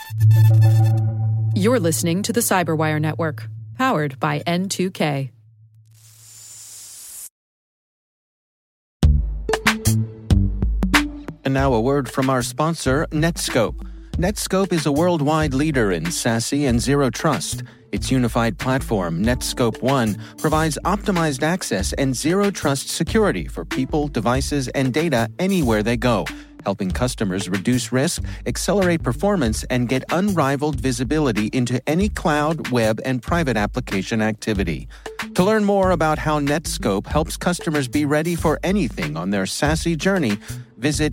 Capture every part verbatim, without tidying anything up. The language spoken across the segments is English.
You're listening to the Cyberwire Network, powered by N two K. And now a word from our sponsor, Netskope. Netskope is a worldwide leader in SASE and Zero Trust. Its unified platform, Netskope One, provides optimized access and Zero Trust security for people, devices, and data anywhere they go, helping customers reduce risk, accelerate performance, and get unrivaled visibility into any cloud, web, and private application activity. To learn more about how Netskope helps customers be ready for anything on their SASE journey, visit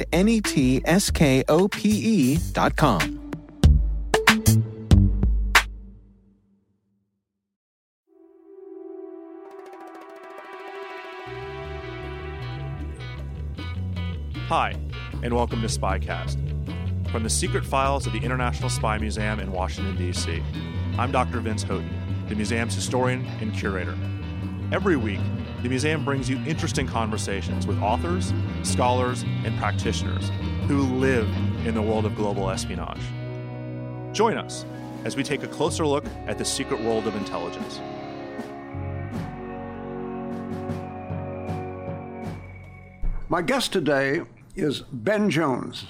netskope dot com. Hi, and welcome to Spycast. From the secret files of the International Spy Museum in Washington, D C, I'm Doctor Vince Houghton, the museum's historian and curator. Every week, the museum brings you interesting conversations with authors, scholars, and practitioners who live in the world of global espionage. Join us as we take a closer look at the secret world of intelligence. My guest today is Ben Jones.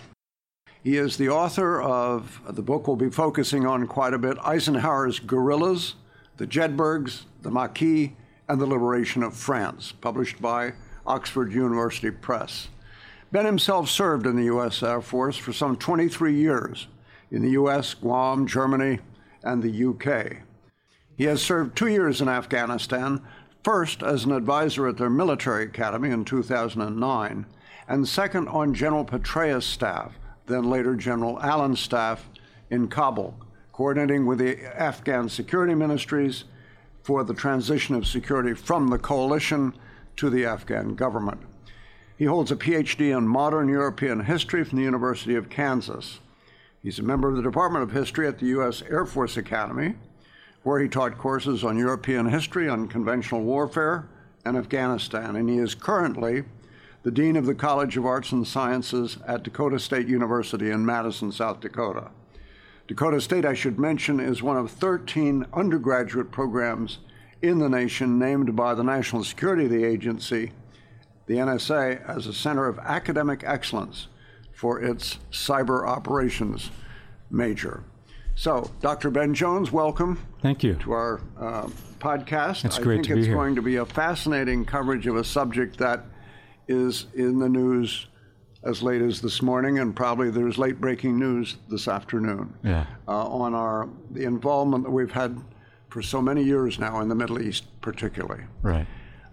He is the author of the book we'll be focusing on quite a bit, Eisenhower's Guerrillas, the Jedburghs, the Maquis, and the Liberation of France, published by Oxford University Press. Ben himself served in the U S Air Force for some twenty-three years in the U S, Guam, Germany, and the U K. He has served two years in Afghanistan, first as an advisor at their military academy in two thousand nine, and second on General Petraeus' staff, then later General Allen's staff in Kabul, coordinating with the Afghan security ministries for the transition of security from the coalition to the Afghan government. He holds a P H D in modern European history from the University of Kansas. He's a member of the Department of History at the U S Air Force Academy, where he taught courses on European history, on conventional warfare, and Afghanistan. And he is currently the Dean of the College of Arts and Sciences at Dakota State University in Madison, South Dakota. Dakota State, I should mention, is one of thirteen undergraduate programs in the nation named by the National Security Agency, the N S A, as a center of academic excellence for its cyber operations major. So, Doctor Ben Jones, welcome. Thank you. To our uh, podcast. It's great I think to be it's here. going to be a fascinating coverage of a subject that is in the news as late as this morning, and probably there's late breaking news this afternoon. Yeah. Uh, on our the involvement that we've had for so many years now in the Middle East, particularly. Right.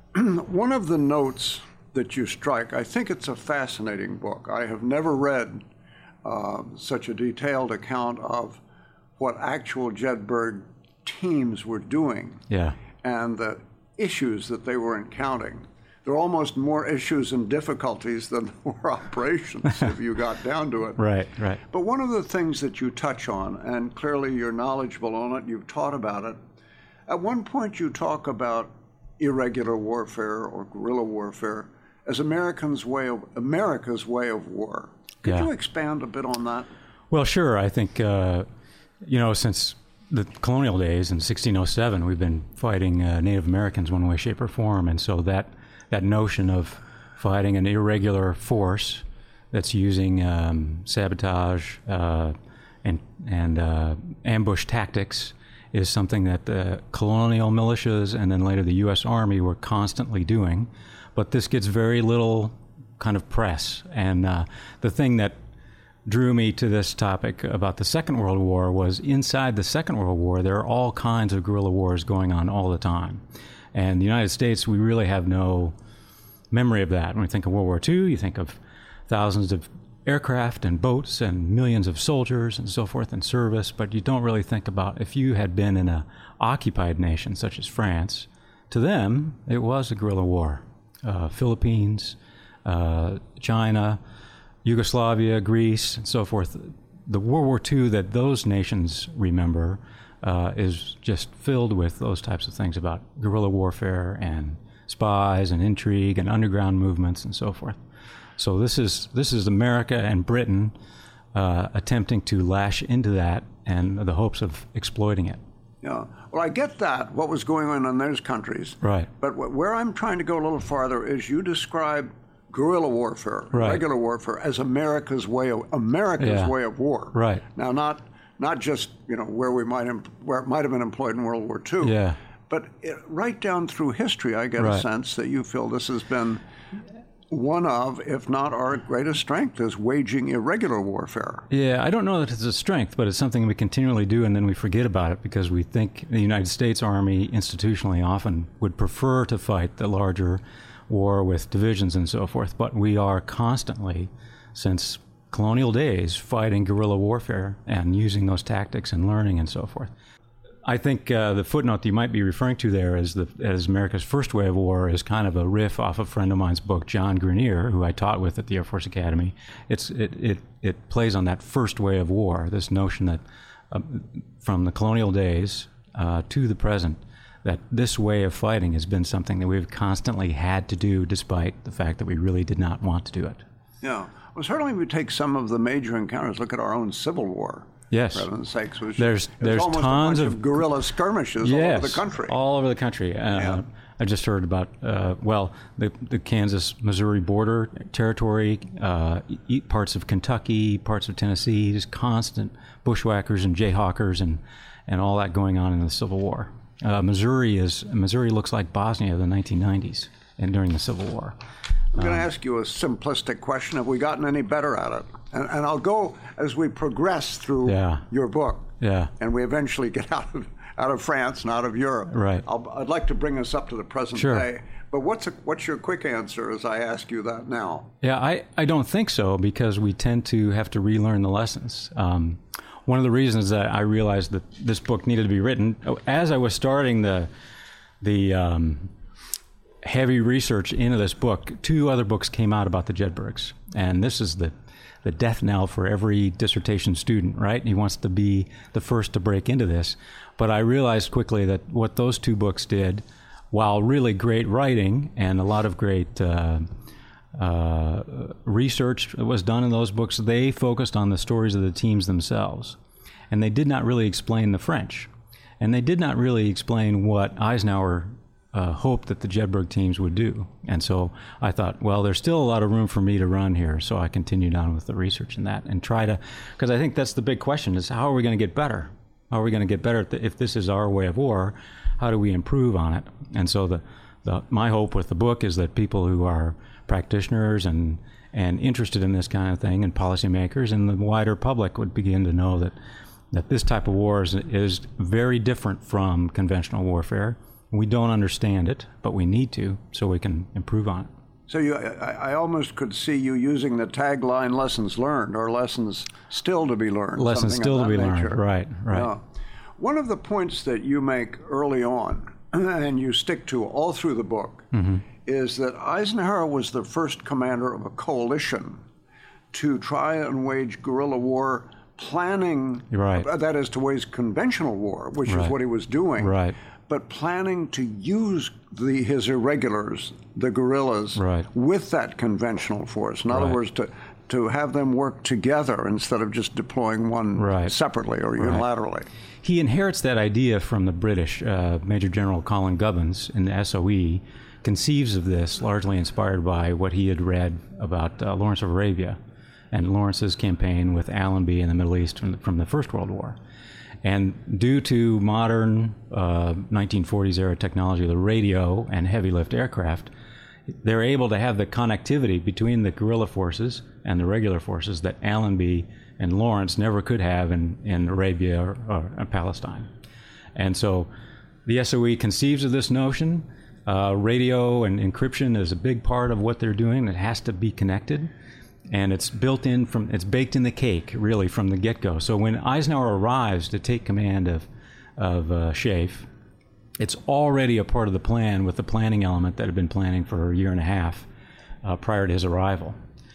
One of the notes that you strike, I think it's a fascinating book. I have never read uh, such a detailed account of what actual Jedburgh teams were doing, Yeah. and the issues that they were encountering. There are almost more issues and difficulties than there were operations if you got down to it. Right, right. But one of the things that you touch on, and clearly you're knowledgeable on it, you've taught about it, at one point you talk about irregular warfare or guerrilla warfare as Americans' way of, America's way of war. Could Yeah. you expand a bit on that? Well, sure. I think, uh, you know, since the colonial days in sixteen oh seven, we've been fighting uh, Native Americans one way, shape, or form. And so that, that notion of fighting an irregular force that's using um, sabotage uh, and, and uh, ambush tactics is something that the colonial militias and then later the U S Army were constantly doing. But this gets very little kind of press. And uh, the thing that drew me to this topic about the Second World War was inside the Second World War, there are all kinds of guerrilla wars going on all the time. And the United States, we really have no memory of that. When we think of World War Two, you think of thousands of aircraft and boats and millions of soldiers and so forth in service, but you don't really think about if you had been in an occupied nation such as France, to them, it was a guerrilla war. Uh, Philippines, uh, China, Yugoslavia, Greece, and so forth. The World War Two that those nations remember uh, is just filled with those types of things about guerrilla warfare and spies and intrigue and underground movements and so forth. So this is this is America and Britain uh, attempting to lash into that and the hopes of exploiting it. Yeah. Well, I get that, what was going on in those countries. Right. But wh- where I'm trying to go a little farther is you describe guerrilla warfare, right. regular warfare, as America's way of America's yeah. way of war. Right. Now, not not just you know where we might em- where it might have been employed in World War Two. Yeah. But it, right down through history, I get right. a sense that you feel this has been one of, if not our greatest strength, is waging irregular warfare. Yeah, I don't know that it's a strength, but it's something we continually do, and then we forget about it because we think the United States Army institutionally often would prefer to fight the larger war with divisions and so forth, but we are constantly, since colonial days, fighting guerrilla warfare and using those tactics and learning and so forth. I think uh, the footnote that you might be referring to there as, the, as America's First Way of War is kind of a riff off a friend of mine's book, John Grenier, who I taught with at the Air Force Academy. It's, it, it, it plays on that first way of war, this notion that uh, from the colonial days uh, to the present, that this way of fighting has been something that we've constantly had to do despite the fact that we really did not want to do it. Yeah. Well, certainly we take some of the major encounters, look at our own Civil War. Yes. For heaven's sakes. Which there's is there's almost tons a bunch of, of guerrilla skirmishes yes, all over the country. all over the country. Uh, Yeah. I just heard about, uh, well, the, the Kansas-Missouri border territory, uh, e- parts of Kentucky, parts of Tennessee, just constant bushwhackers and jayhawkers and, and all that going on in the Civil War. Uh, Missouri is Missouri looks like Bosnia of the nineteen nineties and during the Civil War. I'm going to ask you a simplistic question. Have we gotten any better at it? And, and I'll go as we progress through Yeah. your book. Yeah. And we eventually get out of out of France and out of Europe. Right. I'll, I'd like to bring us up to the present Sure. day. But what's a, what's your quick answer as I ask you that now? Yeah, I, I don't think so because we tend to have to relearn the lessons. Um, one of the reasons that I realized that this book needed to be written, as I was starting the the um, heavy research into this book, two other books came out about the Jedburghs. And this is the, the death knell for every dissertation student, right? He wants to be the first to break into this. But I realized quickly that what those two books did, while really great writing and a lot of great uh, uh, research was done in those books, they focused on the stories of the teams themselves. And they did not really explain the French. And they did not really explain what Eisenhower uh, hoped that the Jedburgh teams would do. And so I thought, well, there's still a lot of room for me to run here. So I continued on with the research in that and try to, because I think that's the big question is how are we going to get better? How are we going to get better at the, if this is our way of war? How do we improve on it? And so the, the my hope with the book is that people who are practitioners and and interested in this kind of thing and policymakers and the wider public would begin to know that that this type of war is, is very different from conventional warfare. We don't understand it, but we need to so we can improve on it. So you, I, I almost could see you using the tagline "lessons learned" or "lessons still to be learned." Lessons still to be learned, right, right. Yeah. One of the points that you make early on, and you stick to all through the book, mm-hmm. is that Eisenhower was the first commander of a coalition to try and wage guerrilla war, planning, right. that is to wage conventional war, which right. is what he was doing, right. but planning to use the, his irregulars, the guerrillas, right. with that conventional force. In other right. words, to to have them work together instead of just deploying one right. separately or unilaterally. Right. He inherits that idea from the British. Uh, Major General Colin Gubbins in the S O E conceives of this largely inspired by what he had read about uh, Lawrence of Arabia and Lawrence's campaign with Allenby in the Middle East from the, from the First World War. And due to modern uh, nineteen forties era technology, the radio and heavy lift aircraft, they're able to have the connectivity between the guerrilla forces and the regular forces that Allenby and Lawrence never could have in, in Arabia or, or, or Palestine. And so the S O E conceives of this notion. Uh, radio and encryption is a big part of what they're doing. It has to be connected. And it's built in from, it's baked in the cake, really, from the get-go. So when Eisenhower arrives to take command of, of uh, SHAEF, it's already a part of the plan with the planning element that had been planning for a year and a half uh, prior to his arrival.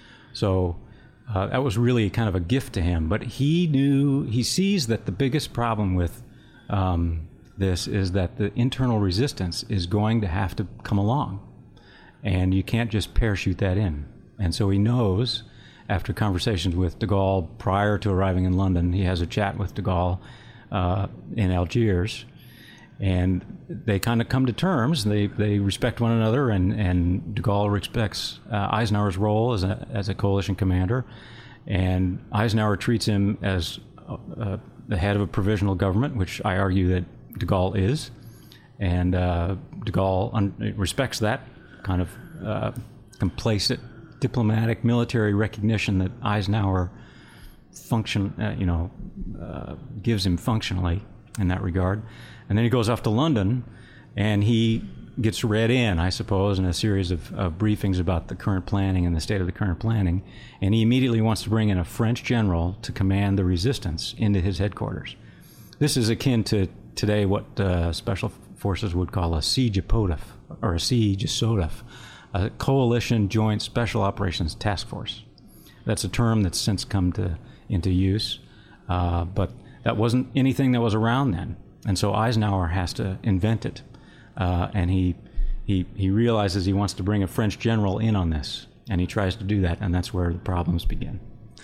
So uh, that was really kind of a gift to him. But he knew, he sees that the biggest problem with um, this is that the internal resistance is going to have to come along. And you can't just parachute that in. And so he knows, after conversations with de Gaulle prior to arriving in London, he has a chat with de Gaulle uh, in Algiers, and they kind of come to terms. They they respect one another, and, and de Gaulle respects uh, Eisenhower's role as a as a coalition commander, and Eisenhower treats him as uh, the head of a provisional government, which I argue that de Gaulle is, and uh, de Gaulle un- respects that kind of uh, complacent diplomatic military recognition that Eisenhower function, uh, you know, uh, gives him functionally in that regard. And then he goes off to London, and he gets read in, I suppose, in a series of, of briefings about the current planning and the state of the current planning. And he immediately wants to bring in a French general to command the resistance into his headquarters. This is akin to today what uh, Special Forces would call a siege operative, or a siege SOTF, a Coalition Joint Special Operations Task Force. That's a term that's since come to into use, uh, but that wasn't anything that was around then. And so Eisenhower has to invent it, uh, and he, he he realizes he wants to bring a French general in on this, and he tries to do that, and that's where the problems begin.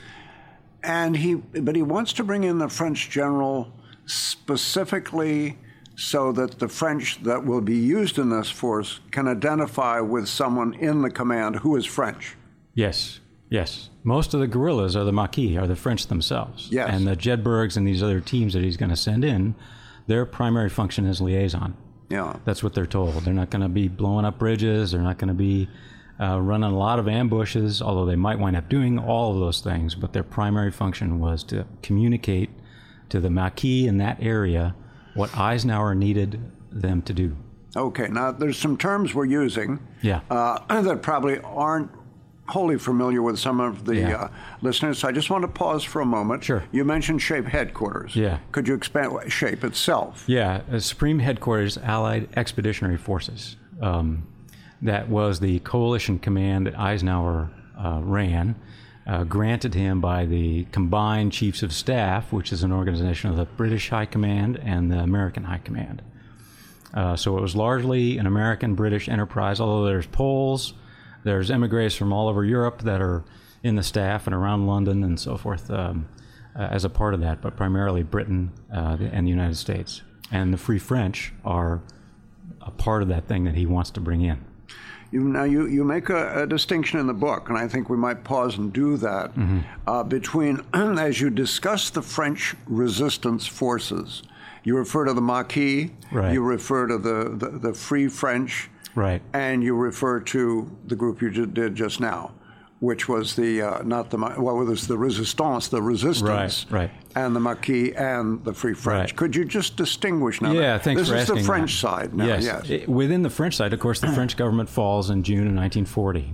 And he, but he wants to bring in the French general specifically so that the French that will be used in this force can identify with someone in the command who is French. Yes, yes. Most of the guerrillas are the Maquis, are the French themselves. Yes. And the Jedburghs and these other teams that he's going to send in, their primary function is liaison. Yeah. That's what they're told. They're not going to be blowing up bridges. They're not going to be uh, running a lot of ambushes, although they might wind up doing all of those things. But their primary function was to communicate to the Maquis in that area what Eisenhower needed them to do. Okay. Now, there's some terms we're using Yeah. uh, that probably aren't wholly familiar with some of the Yeah. uh, listeners. So I just want to pause for a moment. Sure. You mentioned SHAPE headquarters. Yeah. Could you expand SHAPE itself? Yeah, uh, Supreme Headquarters Allied Expeditionary Forces. Um, that was the coalition command that Eisenhower uh, ran, uh, granted him by the Combined Chiefs of Staff, which is an organization of the British High Command and the American High Command. Uh, so it was largely an American-British enterprise, although there's Poles, there's emigres from all over Europe that are in the staff and around London and so forth um, uh, as a part of that, but primarily Britain uh, and the United States. And the Free French are a part of that thing that he wants to bring in. You, now, you, you make a, a distinction in the book, and I think we might pause and do that, mm-hmm. uh, between, as you discuss the French resistance forces, you refer to the Maquis, right. you refer to the, the, the Free French, right. and you refer to the group you just did just now, which was the, uh, not the, well, it was the Resistance, the resistance, right, right. and the Maquis and the Free French. Right. Could you just distinguish now? Yeah, thanks this for asking This is the French that. side now, yes. yes. It, within the French side, of course, the French government falls in June of nineteen forty.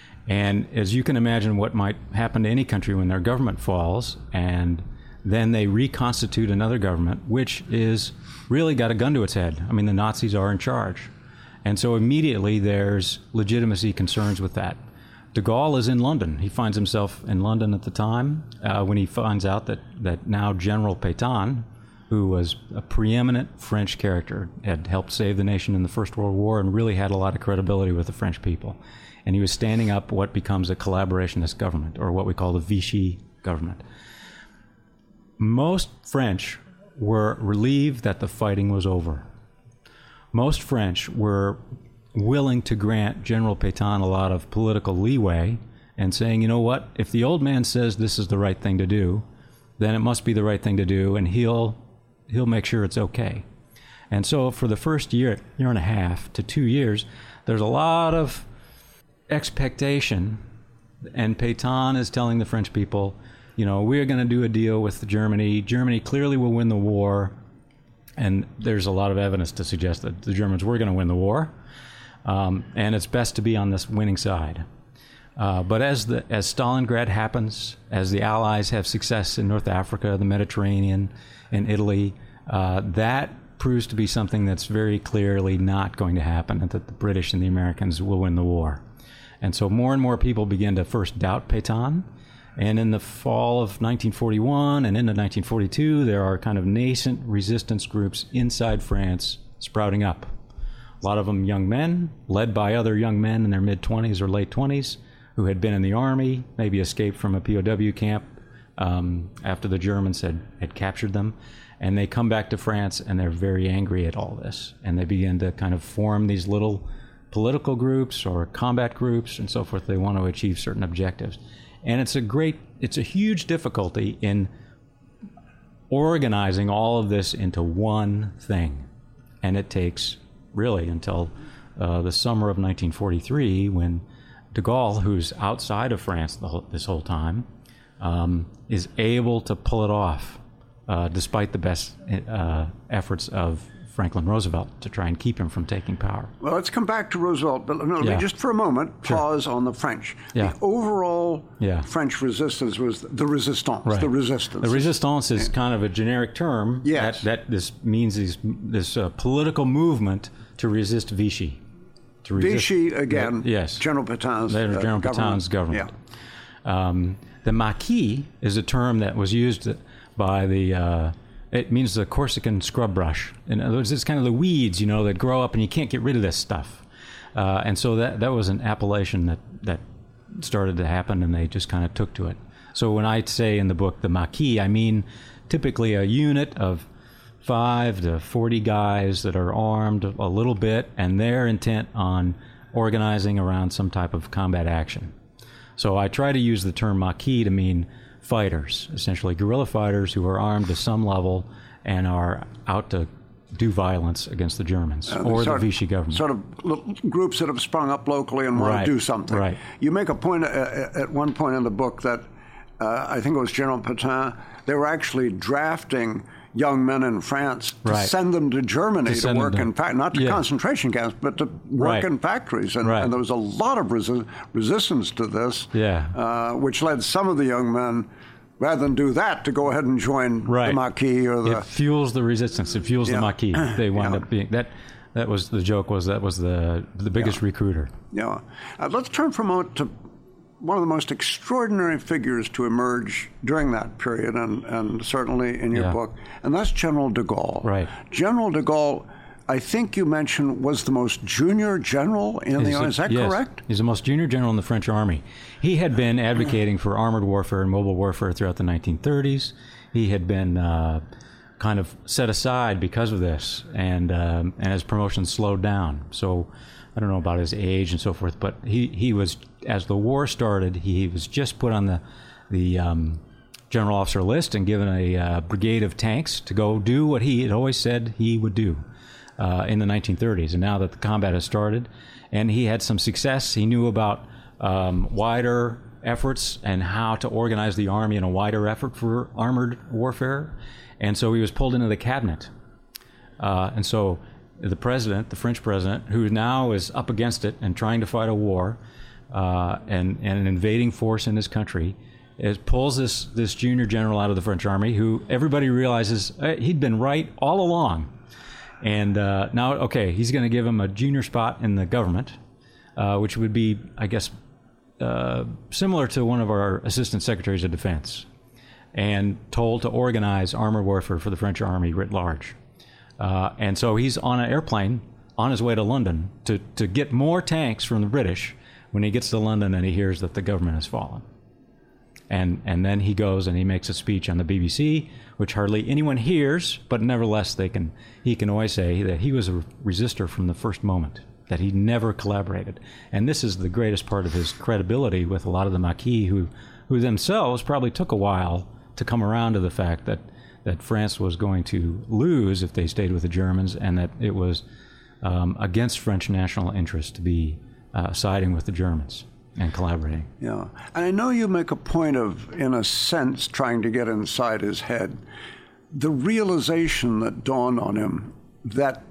And as you can imagine what might happen to any country when their government falls, and then they reconstitute another government, which is really got a gun to its head. I mean, the Nazis are in charge. And so immediately there's legitimacy concerns with that. De Gaulle is in London. He finds himself in London at the time uh, when he finds out that, that now General Pétain, who was a preeminent French character, had helped save the nation in the First World War and really had a lot of credibility with the French people. And he was standing up what becomes a collaborationist government, or what we call the Vichy government. Most French were relieved that the fighting was over. Most French were willing to grant General Pétain a lot of political leeway and saying, you know what, if the old man says this is the right thing to do, then it must be the right thing to do, and he'll he'll make sure it's okay. And so for the first year, year and a half to two years, there's a lot of expectation, and Pétain is telling the French people, you know, we're going to do a deal with Germany. Germany clearly will win the war, and there's a lot of evidence to suggest that the Germans were going to win the war. Um, and it's best to be on this winning side. Uh, but as the as Stalingrad happens, as the Allies have success in North Africa, the Mediterranean, and Italy, uh, that proves to be something that's very clearly not going to happen, and that the British and the Americans will win the war. And so more and more people begin to first doubt Pétain. And in the fall of nineteen forty-one and into nineteen forty-two, there are kind of nascent resistance groups inside France sprouting up. A lot of them young men, led by other young men in their mid-twenties or late twenties, who had been in the army, maybe escaped from a P O W camp um, after the Germans had, had captured them. And they come back to France, and they're very angry at all this. And they begin to kind of form these little political groups or combat groups and so forth. They want to achieve certain objectives. And it's a great, it's a huge difficulty in organizing all of this into one thing. And it takes really until uh, the summer of nineteen forty-three, when de Gaulle, who's outside of France the whole, this whole time, um, is able to pull it off. Uh, despite the best uh, efforts of Franklin Roosevelt to try and keep him from taking power. Well, let's come back to Roosevelt, but no, Yeah. just for a moment, Sure. pause on the French. Yeah. The overall Yeah. French resistance was the resistance, Right. the resistance. The resistance is kind of a generic term. Yes. That, that this means these, this uh, political movement to resist Vichy. To resist, Vichy, again, yes. General Pétain's Later, uh, General government. Pétain's government. Yeah. Um, the Maquis is a term that was used by the, uh, it means the Corsican scrub brush. In other words, it's kind of the weeds, you know, that grow up and you can't get rid of this stuff. Uh, and so that, that was an appellation that, that started to happen, and they just kind of took to it. So when I say in the book the Maquis, I mean typically a unit of five to forty guys that are armed a little bit, and they're intent on organizing around some type of combat action. So I try to use the term Maquis to mean fighters, essentially guerrilla fighters who are armed to some level and are out to do violence against the Germans Uh, or the sort of- Vichy government. Sort of little groups that have sprung up locally and want Right, to do something. right. You make a point uh, at one point in the book that uh, I think it was General Pétain, they were actually drafting young men in France to Right. send them to Germany To to, send them work to- in fact not to yeah. concentration camps, but to work Right. in factories. And, Right. and there was a lot of resi- resistance to this, Yeah. uh, which led some of the young men, rather than do that, to go ahead and join Right. the Maquis or the... It fuels the resistance. It fuels Yeah. the Maquis. They wind Yeah. up being that. That was the joke. Was that was the the biggest recruiter. Yeah. Uh, let's turn for a moment to one of the most extraordinary figures to emerge during that period, and, and certainly in your Yeah. book, and that's General de Gaulle. Right. General de Gaulle, I think you mentioned, was the most junior general in the He's army. a- Is that yes. correct? He's the most junior general in the French army. He had been advocating for armored warfare and mobile warfare throughout the nineteen thirties. He had been uh, kind of set aside because of this, and um, and his promotion slowed down. So I don't know about his age and so forth, but he, he was, as the war started, he was just put on the the um, general officer list and given a uh, brigade of tanks to go do what he had always said he would do. Uh, in the nineteen thirties, and now that the combat has started, and he had some success, he knew about um, wider efforts and how to organize the army in a wider effort for armored warfare, and so he was pulled into the cabinet. Uh, and so the president, the French president, who now is up against it and trying to fight a war uh, and, and an invading force in his country, is, pulls this, this junior general out of the French army, who everybody realizes uh, he'd been right all along. And uh, now, okay, he's going to give him a junior spot in the government, uh, which would be, I guess, uh, similar to one of our assistant secretaries of defense, and told to organize armored warfare for the French army writ large. Uh, and so he's on an airplane on his way to London to, to get more tanks from the British when he gets to London and he hears that the government has fallen. And and then he goes and he makes a speech on the B B C, which hardly anyone hears, but nevertheless they can he can always say that he was a resistor from the first moment, that he never collaborated. And this is the greatest part of his credibility with a lot of the Maquis, who who themselves probably took a while to come around to the fact that, that France was going to lose if they stayed with the Germans, and that it was um, against French national interest to be uh, siding with the Germans and collaborating. Yeah. And I know you make a point of, in a sense, trying to get inside his head. The realization that dawned on him that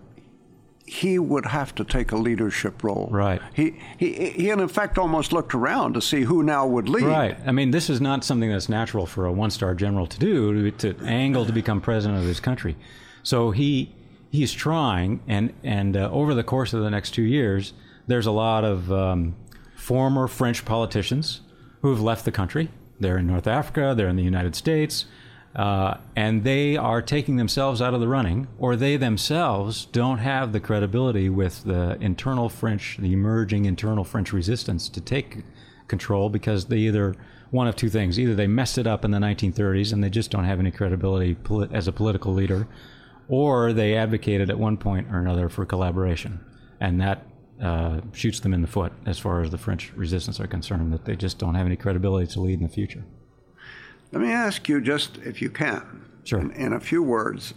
he would have to take a leadership role. Right. He, he, he in effect, almost looked around to see who now would lead. Right. I mean, this is not something that's natural for a one-star general to do, to, to angle to become president of his country. So he he's trying, and, and uh, over the course of the next two years, there's a lot of um, former French politicians who have left the country. They're in North Africa, they're in the United States, uh, and they are taking themselves out of the running, or they themselves don't have the credibility with the internal French, the emerging internal French resistance to take control because they either, one of two things, either they messed it up in the nineteen thirties and they just don't have any credibility polit- as a political leader, or they advocated at one point or another for collaboration. And that uh, shoots them in the foot as far as the French resistance are concerned, that they just don't have any credibility to lead in the future. Let me ask you, just if you can, sure, in, in a few words,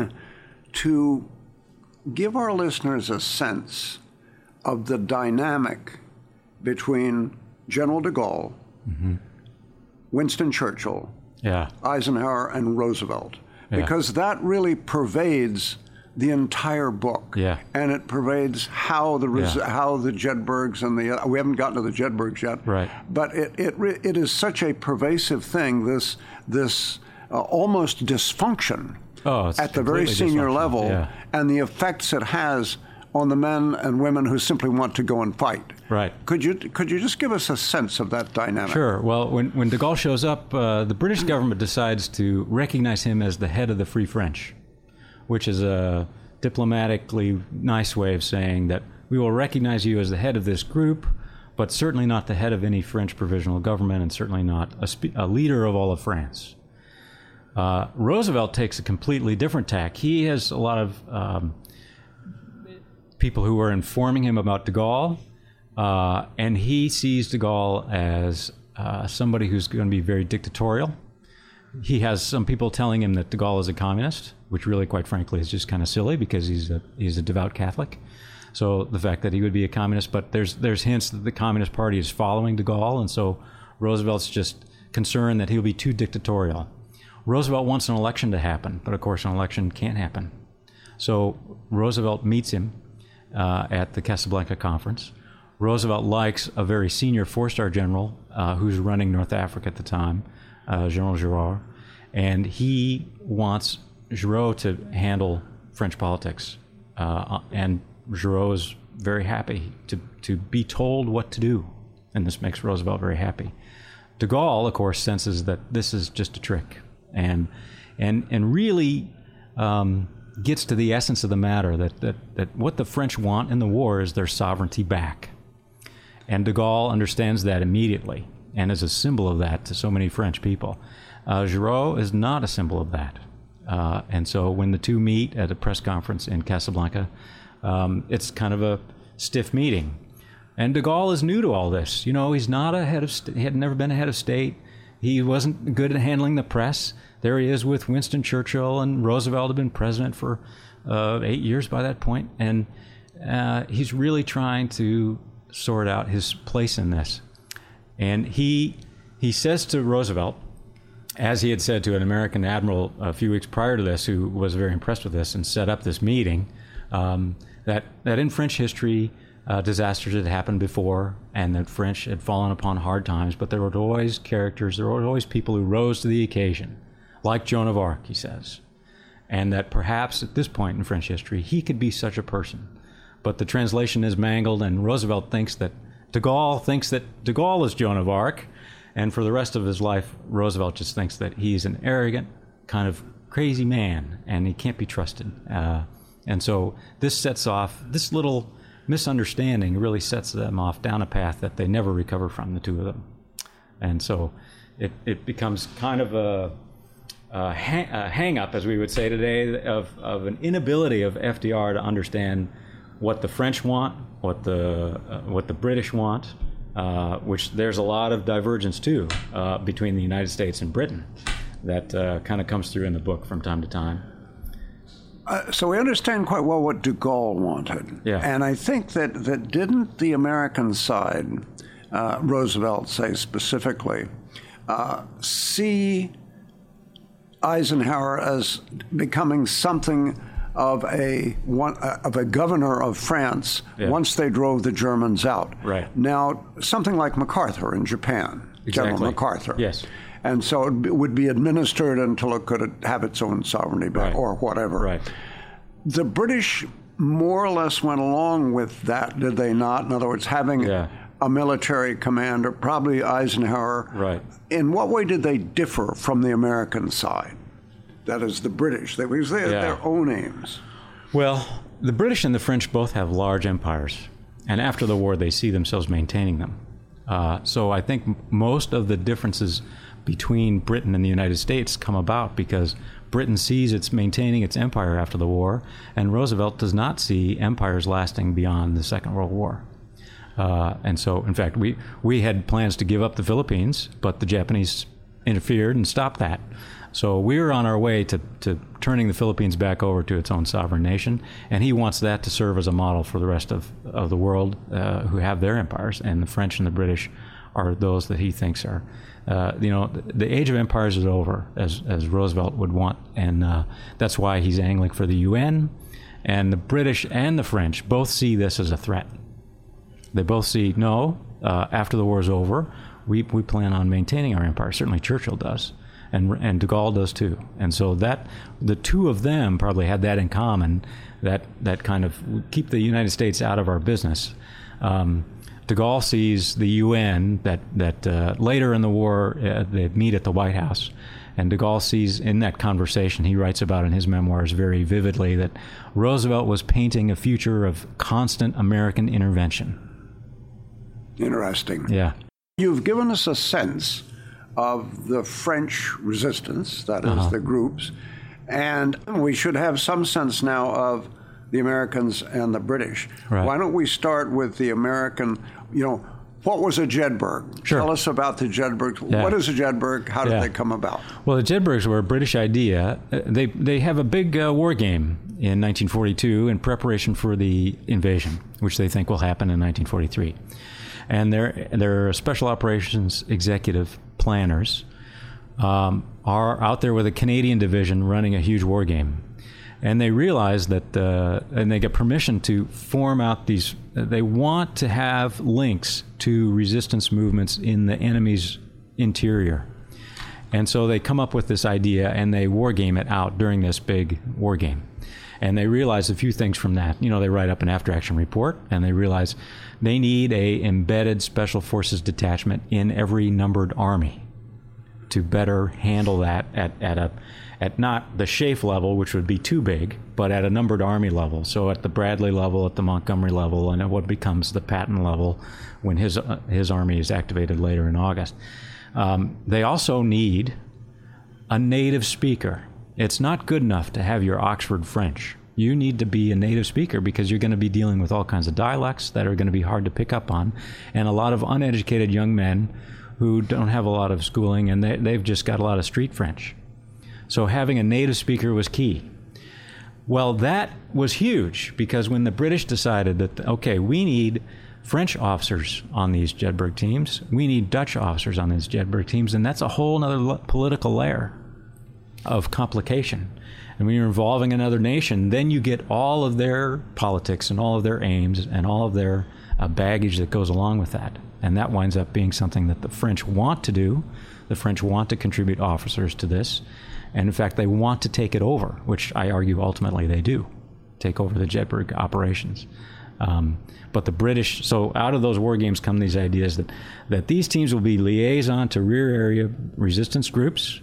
to give our listeners a sense of the dynamic between General de Gaulle, mm-hmm. Winston Churchill, yeah. Eisenhower, and Roosevelt, yeah. because that really pervades the entire book, yeah. and it pervades how the res- yeah. how the Jedburghs and the uh, we haven't gotten to the Jedburghs yet, right? But it it re- it is such a pervasive thing. This this uh, almost dysfunction oh, it's at the very senior level, yeah. and the effects it has on the men and women who simply want to go and fight. Right. Could you could you just give us a sense of that dynamic? Sure. Well, when when de Gaulle shows up, uh, the British government decides to recognize him as the head of the Free French, which is a diplomatically nice way of saying that we will recognize you as the head of this group, but certainly not the head of any French provisional government, and certainly not a, spe- a leader of all of France. Uh, Roosevelt takes a completely different tack. He has a lot of um, people who are informing him about de Gaulle, uh, and he sees de Gaulle as uh, somebody who's going to be very dictatorial. He has some people telling him that de Gaulle is a communist, which really, quite frankly, is just kind of silly because he's a he's a devout Catholic. So the fact that he would be a communist, but there's there's hints that the Communist Party is following de Gaulle, and so Roosevelt's just concerned that he'll be too dictatorial. Roosevelt wants an election to happen, but of course an election can't happen. So Roosevelt meets him uh, at the Casablanca Conference. Roosevelt likes a very senior four-star general uh, who's running North Africa at the time, uh, General Giraud, and he wants Giraud to handle French politics. Uh, and Giraud is very happy to, to be told what to do, and this makes Roosevelt very happy. De Gaulle, of course, senses that this is just a trick, and and and really um, gets to the essence of the matter, that, that, that what the French want in the war is their sovereignty back. And de Gaulle understands that immediately, and is a symbol of that to so many French people. Uh, Giraud is not a symbol of that. Uh, and so when the two meet at a press conference in Casablanca, um, it's kind of a stiff meeting. And de Gaulle is new to all this. You know, he's not a head of st- he had never been a head of state. He wasn't good at handling the press. There he is with Winston Churchill, and Roosevelt had been president for uh, eight years by that point. And uh, he's really trying to sort out his place in this. And he he says to Roosevelt, as he had said to an American admiral a few weeks prior to this, who was very impressed with this and set up this meeting, um, that, that in French history, uh, disasters had happened before, and that French had fallen upon hard times, but there were always characters, there were always people who rose to the occasion, like Joan of Arc, he says, and that perhaps at this point in French history, he could be such a person. But the translation is mangled, and Roosevelt thinks that de Gaulle thinks that de Gaulle is Joan of Arc, and for the rest of his life, Roosevelt just thinks that he's an arrogant, kind of crazy man, and he can't be trusted. Uh, and so this sets off, this little misunderstanding really sets them off down a path that they never recover from, the two of them. And so it, it becomes kind of a, a, hang, a hang-up, as we would say today, of, of an inability of F D R to understand what the French want, what the uh, what the British want, uh, which there's a lot of divergence too uh, between the United States and Britain that uh, kind of comes through in the book from time to time. Uh, so we understand quite well what de Gaulle wanted. Yeah. And I think that, that didn't the American side, uh, Roosevelt say specifically, uh, see Eisenhower as becoming something of a one, uh, of a governor of France yeah. once they drove the Germans out. Right. Now, something like MacArthur in Japan, exactly. General MacArthur. Yes. And so it would be administered until it could have its own sovereignty back, right. or whatever. Right. The British more or less went along with that, did they not? In other words, having yeah. a military commander, probably Eisenhower. Right. In what way did they differ from the American side? That is, the British. They, because they had yeah. their own aims. Well, the British and the French both have large empires, and after the war, they see themselves maintaining them. Uh, so I think m- most of the differences between Britain and the United States come about because Britain sees it's maintaining its empire after the war, and Roosevelt does not see empires lasting beyond the Second World War. Uh, and so, in fact, we, we had plans to give up the Philippines, but the Japanese interfered and stopped that. So we were on our way to, to turning the Philippines back over to its own sovereign nation, and he wants that to serve as a model for the rest of, of the world uh, who have their empires, and the French and the British are those that he thinks are, uh, you know, the, the age of empires is over, as, as Roosevelt would want, and uh, that's why he's angling for the U N, and the British and the French both see this as a threat. They both see, no, uh, after the war is over, we, we plan on maintaining our empire. Certainly Churchill does, and and de Gaulle does too. And so that the two of them probably had that in common, that, that kind of keep the United States out of our business. Um, de Gaulle sees the U N, that, that uh, later in the war uh, they meet at the White House, and de Gaulle sees in that conversation, he writes about in his memoirs very vividly, that Roosevelt was painting a future of constant American intervention. Interesting. Yeah. You've given us a sense of the French resistance, that is, Uh-huh. the groups, and we should have some sense now of the Americans and the British. Right. Why don't we start with the American, you know, what was a Jedburgh? Sure. Tell us about the Jedburghs. Yeah. What is a Jedburgh? How did Yeah. they come about? Well, the Jedburghs were a British idea. Uh, They they have a big uh, war game in nineteen forty-two in preparation for the invasion, which they think will happen in nineteen forty-three. And their their special operations executive planners um, are out there with a Canadian division running a huge war game. And they realize that, uh, and they get permission to form out these, they want to have links to resistance movements in the enemy's interior. And so they come up with this idea and they war game it out during this big war game. And they realize a few things from that. You know, they write up an after-action report, and they realize they need a embedded special forces detachment in every numbered army to better handle that at, at a at not the SHAEF level, which would be too big, but at a numbered army level. So at the Bradley level, at the Montgomery level, and at what becomes the Patton level when his uh, his army is activated later in August. Um, they also need a native speaker. It's not good enough to have your Oxford French. You need to be a native speaker because you're going to be dealing with all kinds of dialects that are going to be hard to pick up on, and a lot of uneducated young men who don't have a lot of schooling, and they, they've just got a lot of street French. So having a native speaker was key. Well, that was huge because when the British decided that, okay, we need French officers on these Jedburgh teams, we need Dutch officers on these Jedburgh teams, and that's a whole other lo- political layer of complication. And when you're involving another nation, then you get all of their politics and all of their aims and all of their uh, baggage that goes along with that. And that winds up being something that the French want to do. The French want to contribute officers to this. And in fact, they want to take it over, which I argue ultimately they do, take over the Jedburgh operations. Um, but the British, so out of those war games come these ideas that, that these teams will be liaison to rear area resistance groups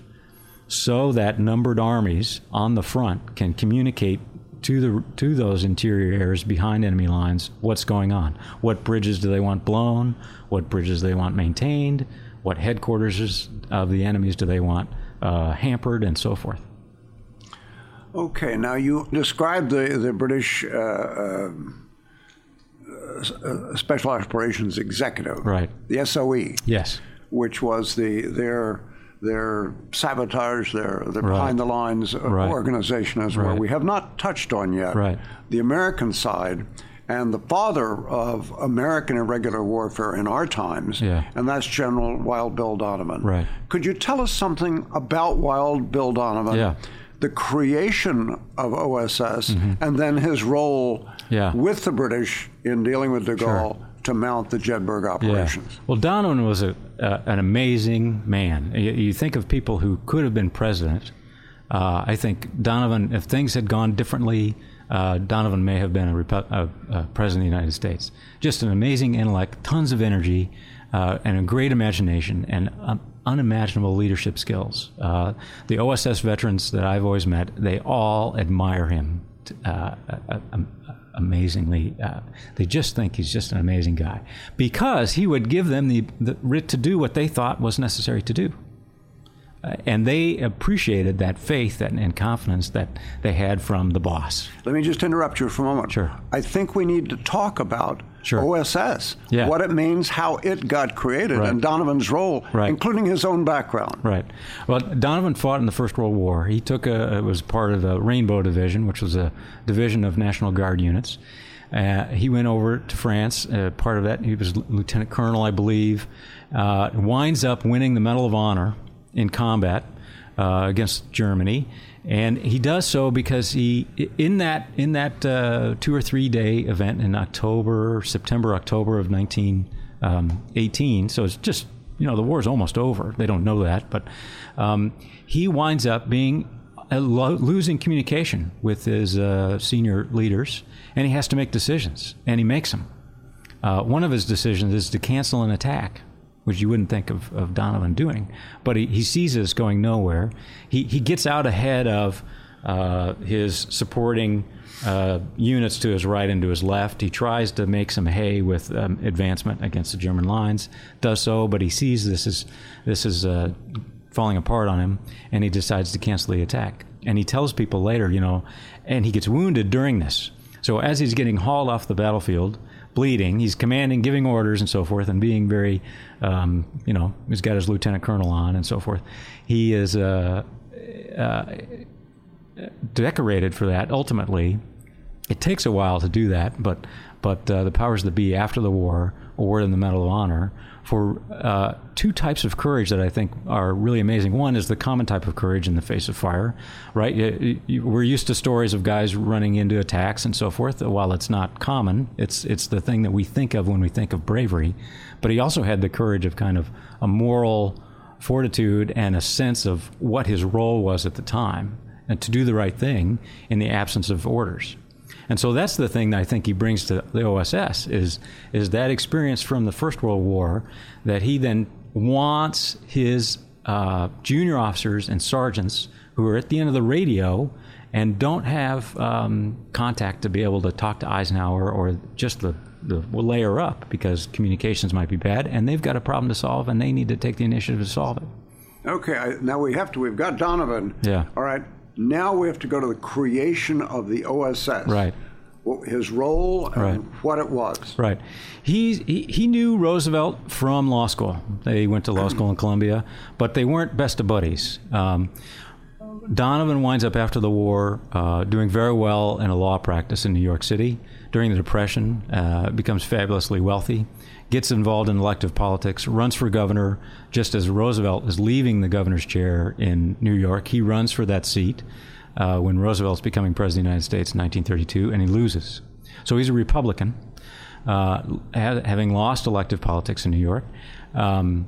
so that numbered armies on the front can communicate to the to those interior areas behind enemy lines what's going on. What bridges do they want blown? What bridges do they want maintained? What headquarters of the enemies do they want uh, hampered, and so forth. Okay, now you described the, the British uh, uh, Special Operations Executive, Right. the S O E, Yes. which was the their their sabotage, their, their Right. behind the lines Right. organization as well. Right. We have not touched on yet Right. the American side and the father of American irregular warfare in our times, Yeah. and that's General Wild Bill Donovan. Right. Could you tell us something about Wild Bill Donovan? Yeah. The creation of O S S, mm-hmm. and then his role Yeah. with the British in dealing with de Gaulle Sure. to mount the Jedburgh operations. Yeah. Well, Donovan was a, uh, an amazing man. You, you think of people who could have been president. Uh, I think Donovan, if things had gone differently, uh, Donovan may have been a, Repu- a, a president of the United States. Just an amazing intellect, tons of energy, uh, and a great imagination, and um, unimaginable leadership skills. Uh, the O S S veterans that I've always met, they all admire him uh, uh, uh, amazingly, uh, they just think he's just an amazing guy, because he would give them the, the writ to do what they thought was necessary to do. Uh, and they appreciated that faith that, and confidence that they had from the boss. Let me just interrupt you for a moment. Sure. I think we need to talk about Sure. O S S, yeah. what it means, how it got created, Right. and Donovan's role, Right. including his own background. Right. Well, Donovan fought in the First World War. He took a, it was part of the Rainbow Division, which was a division of National Guard units. Uh, he went over to France, uh, part of that. He was lieutenant colonel, I believe. Uh, winds up winning the Medal of Honor in combat uh, against Germany. And he does so because he, in that in that uh, two or three day event in October, September, October of nineteen eighteen. So it's just, you know, the war's almost over. They don't know that, but um, he winds up being uh, lo- losing communication with his uh, senior leaders, and he has to make decisions, and he makes them. Uh, one of his decisions is to cancel an attack, which you wouldn't think of, of Donovan doing. But he, he sees this going nowhere. He he gets out ahead of uh, his supporting uh, units to his right and to his left. He tries to make some hay with um, advancement against the German lines, does so, but he sees this is, this is uh, falling apart on him, and he decides to cancel the attack. And he tells people later, you know, and he gets wounded during this. So as he's getting hauled off the battlefield, bleeding, he's commanding, giving orders and so forth, and being very, um, you know, he's got his lieutenant colonel on and so forth. He is uh, uh, decorated for that. Ultimately, it takes a while to do that, but but uh, the powers that be after the war awarded him the Medal of Honor for uh, two types of courage that I think are really amazing. One is the common type of courage in the face of fire, right? You, you, we're used to stories of guys running into attacks and so forth. While it's not common, it's it's the thing that we think of when we think of bravery. But he also had the courage of kind of a moral fortitude and a sense of what his role was at the time, and to do the right thing in the absence of orders. And so that's the thing that I think he brings to the O S S is is that experience from the First World War, that he then wants his uh, junior officers and sergeants who are at the end of the radio and don't have um, contact to be able to talk to Eisenhower or just the, the layer up, because communications might be bad, and they've got a problem to solve, and they need to take the initiative to solve it. Okay, I, now we have to, we've got Donovan. Yeah. All right, now we have to go to the creation of the O S S. Right. His role and Right. what it was. Right. He, he he knew Roosevelt from law school. They went to law school in Columbia, but they weren't best of buddies. Um, Donovan winds up after the war uh, doing very well in a law practice in New York City. During the Depression, uh, becomes fabulously wealthy, gets involved in elective politics, runs for governor just as Roosevelt is leaving the governor's chair in New York. He runs for that seat uh, when Roosevelt's becoming president of the United States in nineteen thirty-two, and he loses. So he's a Republican, uh, ha- having lost elective politics in New York. Um,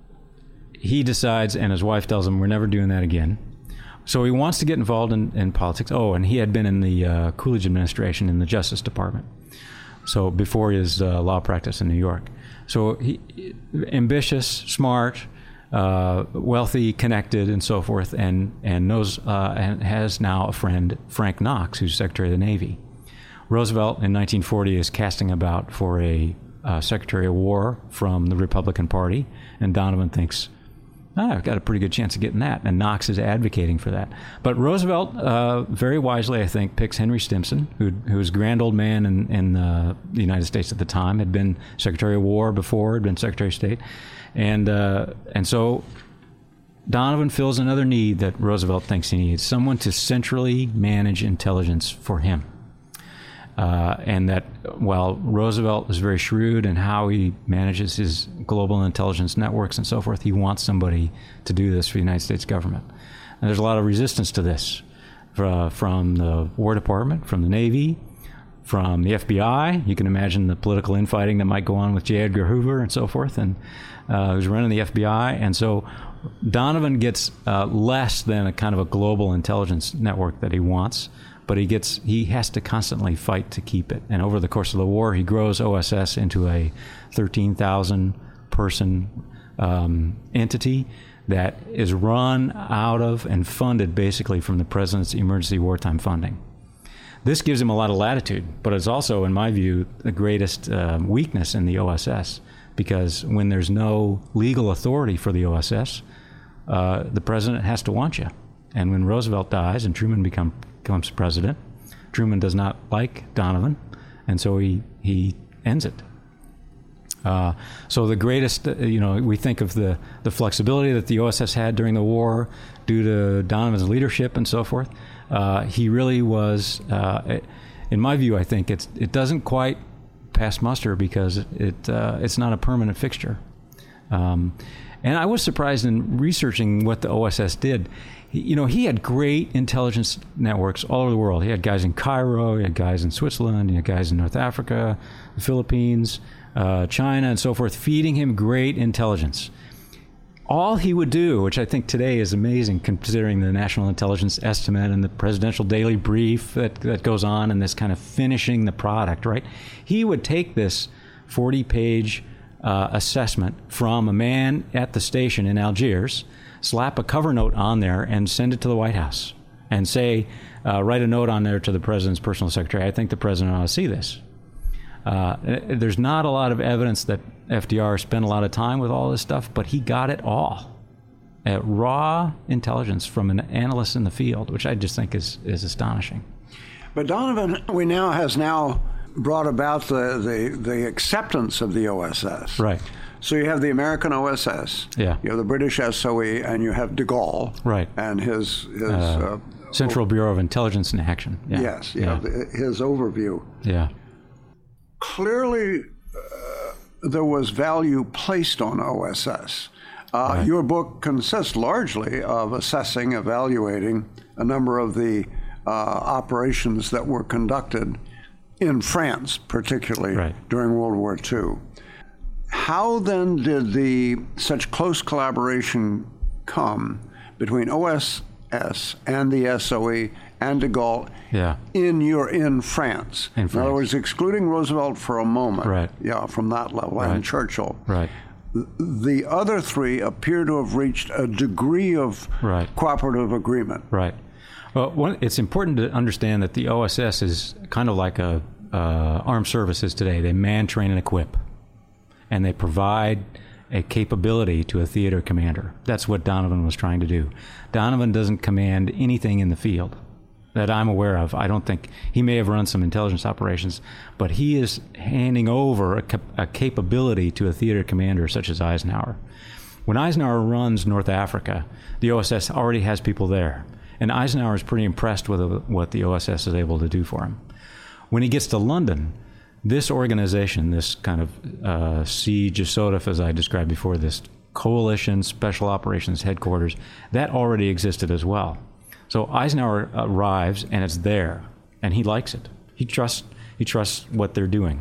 he decides, and his wife tells him, we're never doing that again. So he wants to get involved in, in politics. Oh, and he had been in the uh, Coolidge administration in the Justice Department. So before his uh, law practice in New York. So he, ambitious, smart, uh, wealthy, connected, and so forth, and and knows uh, and has now a friend, Frank Knox, who's Secretary of the Navy. Roosevelt in nineteen forty is casting about for a uh, Secretary of War from the Republican Party, and Donovan thinks, ah, I've got a pretty good chance of getting that, and Knox is advocating for that. But Roosevelt, uh, very wisely, I think, picks Henry Stimson, who, who was a grand old man in, in uh, the United States at the time, had been Secretary of War before, had been Secretary of State. And, uh, and so Donovan fills another need that Roosevelt thinks he needs, someone to centrally manage intelligence for him. Uh, and that while Roosevelt is very shrewd in how he manages his global intelligence networks and so forth, he wants somebody to do this for the United States government. And there's a lot of resistance to this uh, from the War Department, from the Navy, from the F B I. You can imagine the political infighting that might go on with J. Edgar Hoover and so forth, and uh, who's running the F B I. And so Donovan gets uh, less than a kind of a global intelligence network that he wants, but he gets he has to constantly fight to keep it. And over the course of the war, he grows O S S into a thirteen thousand person um, entity that is run out of and funded basically from the president's emergency wartime funding. This gives him a lot of latitude, but it's also, in my view, the greatest uh, weakness in the O S S, because when there's no legal authority for the O S S, uh, the president has to want you. And when Roosevelt dies and Truman become, becomes president, Truman does not like Donovan, and so he, he ends it. Uh, so the greatest, uh, you know, we think of the, the flexibility that the O S S had during the war due to Donovan's leadership and so forth. Uh, he really was, uh, in my view, I think it's, it doesn't quite pass muster because it uh, it's not a permanent fixture. Um, and I was surprised in researching what the O S S did. He, you know, he had great intelligence networks all over the world. He had guys in Cairo, he had guys in Switzerland, he had guys in North Africa, the Philippines, uh, China, and so forth, feeding him great intelligence. All he would do, which I think today is amazing considering the National Intelligence Estimate and the Presidential Daily Brief that, that goes on and this kind of finishing the product, right? He would take this forty-page uh, assessment from a man at the station in Algiers, slap a cover note on there, and send it to the White House and say, uh, write a note on there to the president's personal secretary. I think the president ought to see this. Uh, there's not a lot of evidence that F D R spent a lot of time with all this stuff, but he got it all. Uh, raw intelligence from an analyst in the field, which I just think is, is astonishing. But Donovan, we now has now brought about the, the, the acceptance of the O S S. Right. So you have the American O S S, yeah. You have the British S O E, and you have de Gaulle, right, and his his uh, uh, Central Bureau of Intelligence and Action. Yeah. Yes, you yeah. have the, his overview. Yeah. Clearly, uh, there was value placed on O S S. Uh, right. Your book consists largely of assessing, evaluating a number of the uh, operations that were conducted in France, particularly right. during World War Two. How then did the such close collaboration come between O S S and the S O E and de Gaulle yeah. in your in France? In France. In other words, excluding Roosevelt for a moment, right. yeah, from that level, right. and Churchill. Right. The other three appear to have reached a degree of right. cooperative agreement. Right. Well, one, it's important to understand that the O S S is kind of like a uh, armed services today. They man, train, and equip, and they provide a capability to a theater commander. That's what Donovan was trying to do. Donovan doesn't command anything in the field that I'm aware of. I don't think he may have run some intelligence operations, but he is handing over a, cap- a capability to a theater commander such as Eisenhower. When Eisenhower runs North Africa, the O S S already has people there, and Eisenhower is pretty impressed with what the O S S is able to do for him. When he gets to London, this organization, this kind of uh, siege of Sodef, as I described before, this coalition special operations headquarters, that already existed as well. So Eisenhower arrives, and it's there, and he likes it. He trusts he trusts what they're doing.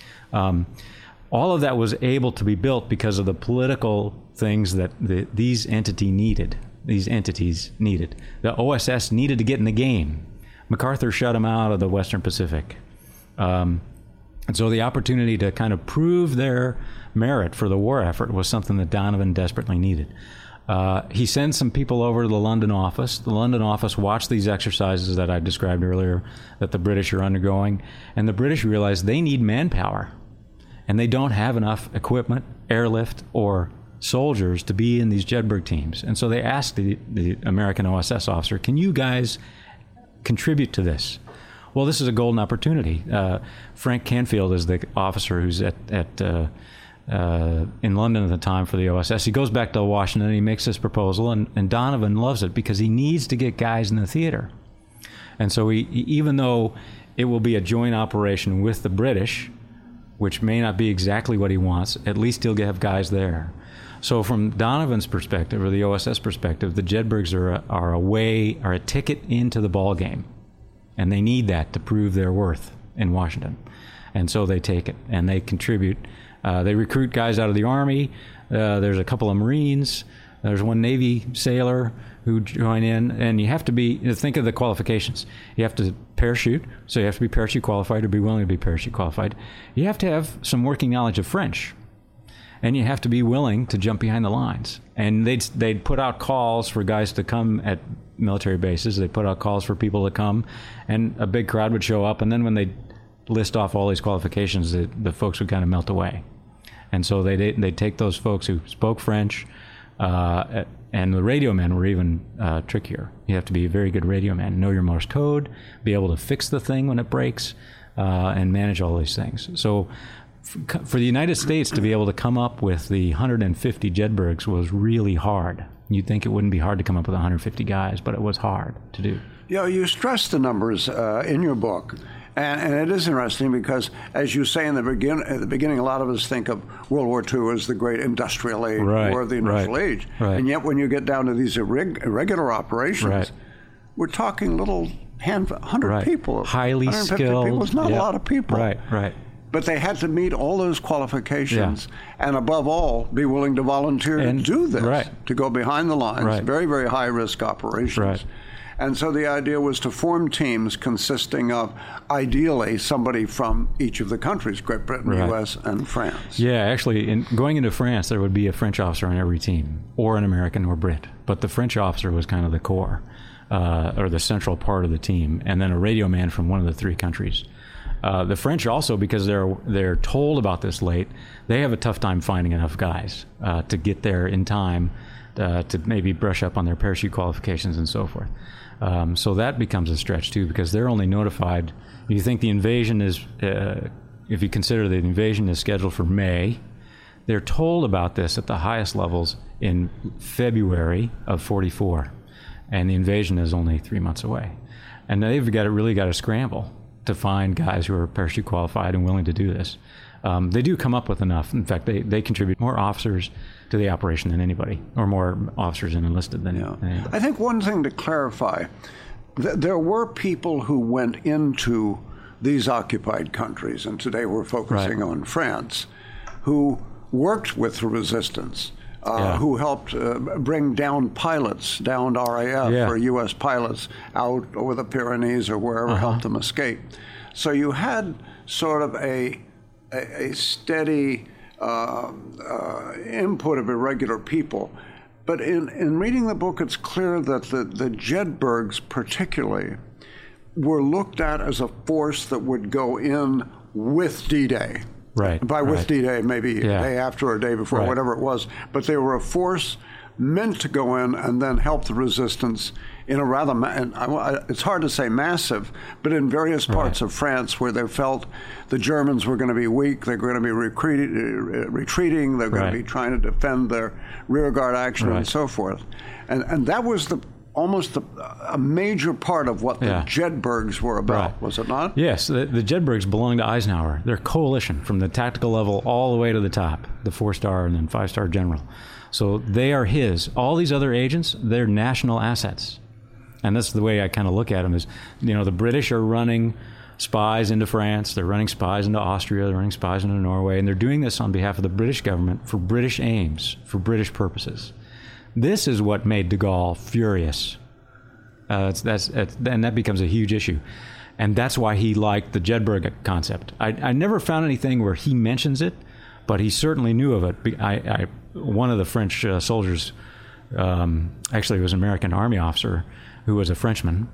Um, all of that was able to be built because of the political things that the, these entity needed. These entities needed. The O S S needed to get in the game. MacArthur shut him out of the Western Pacific. Um, and so the opportunity to kind of prove their merit for the war effort was something that Donovan desperately needed. Uh, he sends some people over to the London office. The London office watched these exercises that I described earlier that the British are undergoing, and the British realize they need manpower, and they don't have enough equipment, airlift, or soldiers to be in these Jedburgh teams. And so they asked the, the American O S S officer, can you guys contribute to this? Well, this is a golden opportunity. Uh, Frank Canfield is the officer who's at, at uh, uh, in London at the time for the O S S. He goes back to Washington and he makes this proposal, and, and Donovan loves it because he needs to get guys in the theater. And so he, even though it will be a joint operation with the British, which may not be exactly what he wants, at least he'll have guys there. So from Donovan's perspective, or the O S S perspective, the Jedburghs are a, are a way, are a ticket into the ball game. And they need that to prove their worth in Washington. And so they take it, and they contribute. Uh, they recruit guys out of the Army. Uh, there's a couple of Marines. There's one Navy sailor who join in. And you have to be, think of the qualifications. You have to parachute, so you have to be parachute qualified or be willing to be parachute qualified. You have to have some working knowledge of French. and you have to be willing to jump behind the lines. And they'd they'd put out calls for guys to come at military bases. They put out calls for people to come, and a big crowd would show up. And then when they list off all these qualifications, the, the folks would kind of melt away. And so they they'd take those folks who spoke French, uh, and the radio men were even uh, trickier. You have to be a very good radio man, know your Morse code, be able to fix the thing when it breaks, uh, and manage all these things. So for the United States to be able to come up with the one hundred fifty Jedburghs was really hard. You'd think it wouldn't be hard to come up with one hundred fifty guys, but it was hard to do. Yeah, you stress the numbers uh, in your book. And, and it is interesting because, as you say in the, begin, at the beginning, a lot of us think of World War Two as the great industrial age, right, War of the Industrial right, Age. Right. And yet when you get down to these irreg- irregular operations, right. we're talking little hand, one hundred right. people. Highly one hundred fifty skilled. people. It's not yeah. a lot of people. Right, right. But they had to meet all those qualifications yeah. and, above all, be willing to volunteer and, to do this, right. to go behind the lines, right. very, very high-risk operations. Right. And so the idea was to form teams consisting of, ideally, somebody from each of the countries, Great Britain, right. U S, and France. Yeah, actually, in going into France, there would be a French officer on every team, or an American or Brit. But the French officer was kind of the core, uh, or the central part of the team, and then a radio man from one of the three countries. Uh, the French also, because they're they're told about this late, they have a tough time finding enough guys uh, to get there in time uh, to maybe brush up on their parachute qualifications and so forth. Um, so that becomes a stretch too, because they're only notified. You think the invasion is, uh, if you consider the invasion is scheduled for May, they're told about this at the highest levels in February of forty-four, and the invasion is only three months away, and they've got to, really got to scramble to find guys who are parachute qualified and willing to do this. Um, they do come up with enough. In fact, they, they contribute more officers to the operation than anybody, or more officers enlisted than, yeah. than anybody. I think one thing to clarify, th- there were people who went into these occupied countries, and today we're focusing right. on France, who worked with the resistance. Uh, yeah. who helped uh, bring down pilots, down R A F yeah. or U S pilots out over the Pyrenees or wherever, uh-huh. helped them escape. So you had sort of a, a, a steady uh, uh, input of irregular people. But in, in reading the book, it's clear that the, the Jedburghs particularly were looked at as a force that would go in with D-Day. Right. By with right. D-Day, maybe yeah. a day after or a day before, right. whatever it was. But they were a force meant to go in and then help the resistance in a rather, ma- and I, it's hard to say massive, but in various parts right. of France where they felt the Germans were going to be weak, they're going to be recre- uh, retreating, they're going right. to be trying to defend their rearguard action right. and so forth. And and that was the almost the, a major part of what the yeah. Jedburghs were about, right. was it not? Yes, the, the Jedburghs belong to Eisenhower. They're a coalition from the tactical level all the way to the top, the four-star and then five-star general. So they are his. All these other agents, they're national assets. And that's the way I kind of look at them is, you know, the British are running spies into France, they're running spies into Austria, they're running spies into Norway, and they're doing this on behalf of the British government for British aims, for British purposes. This is what made de Gaulle furious. Uh, it's, that's, it's, and that becomes a huge issue. And that's why he liked the Jedburgh concept. I, I never found anything where he mentions it, but he certainly knew of it. I, I, one of the French uh, soldiers, um, actually it was an American Army officer who was a Frenchman.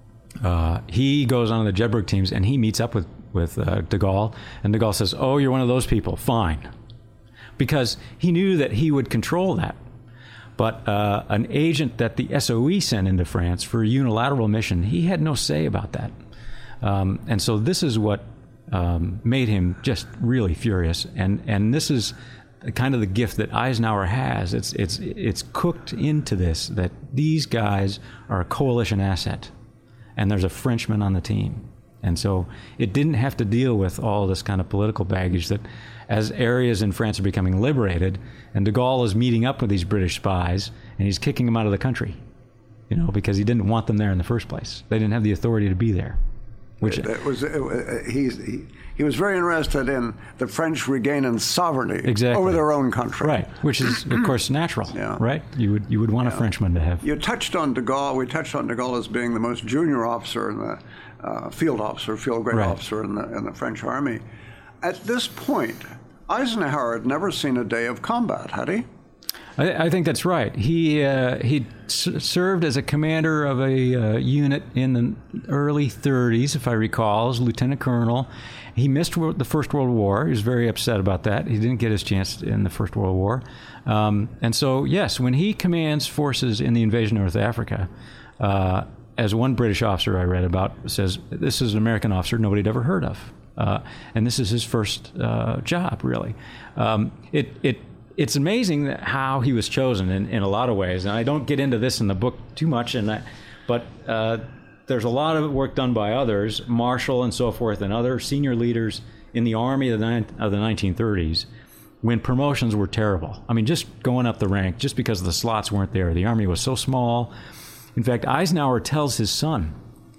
Uh, he goes on to the Jedburgh teams and he meets up with, with uh, de Gaulle. And de Gaulle says, oh, you're one of those people. Fine. Because he knew that he would control that. But uh, an agent that the S O E sent into France for a unilateral mission, he had no say about that. Um, and so this is what um, made him just really furious. And, and this is kind of the gift that Eisenhower has. It's, it's, it's cooked into this, that these guys are a coalition asset. And there's a Frenchman on the team. And so it didn't have to deal with all this kind of political baggage that as areas in France are becoming liberated, and de Gaulle is meeting up with these British spies, and he's kicking them out of the country, you know, because he didn't want them there in the first place. They didn't have the authority to be there. Which it, it was, it, he's, he, he was very interested in the French regaining sovereignty exactly. over their own country. Right, which is, of course, natural, yeah. right? You would you would want yeah. a Frenchman to have... You touched on de Gaulle. We touched on de Gaulle as being the most junior officer in the uh, field officer, field grade right. officer in the, in the French army. At this point, Eisenhower had never seen a day of combat, had he? I, I think that's right. He uh, he s- served as a commander of a uh, unit in the early thirties, if I recall, as lieutenant colonel. He missed the First World War. He was very upset about that. He didn't get his chance in the First World War. Um, and so, yes, when he commands forces in the invasion of North Africa, uh, as one British officer I read about says, this is an American officer nobody had ever heard of. Uh, and this is his first uh, job, really. Um, it it It's amazing that how he was chosen in, in a lot of ways. And I don't get into this in the book too much, and that, but uh, there's a lot of work done by others, Marshall and so forth, and other senior leaders in the Army of the, of the nineteen thirties, when promotions were terrible. I mean, just going up the rank, just because the slots weren't there. The Army was so small. In fact, Eisenhower tells his son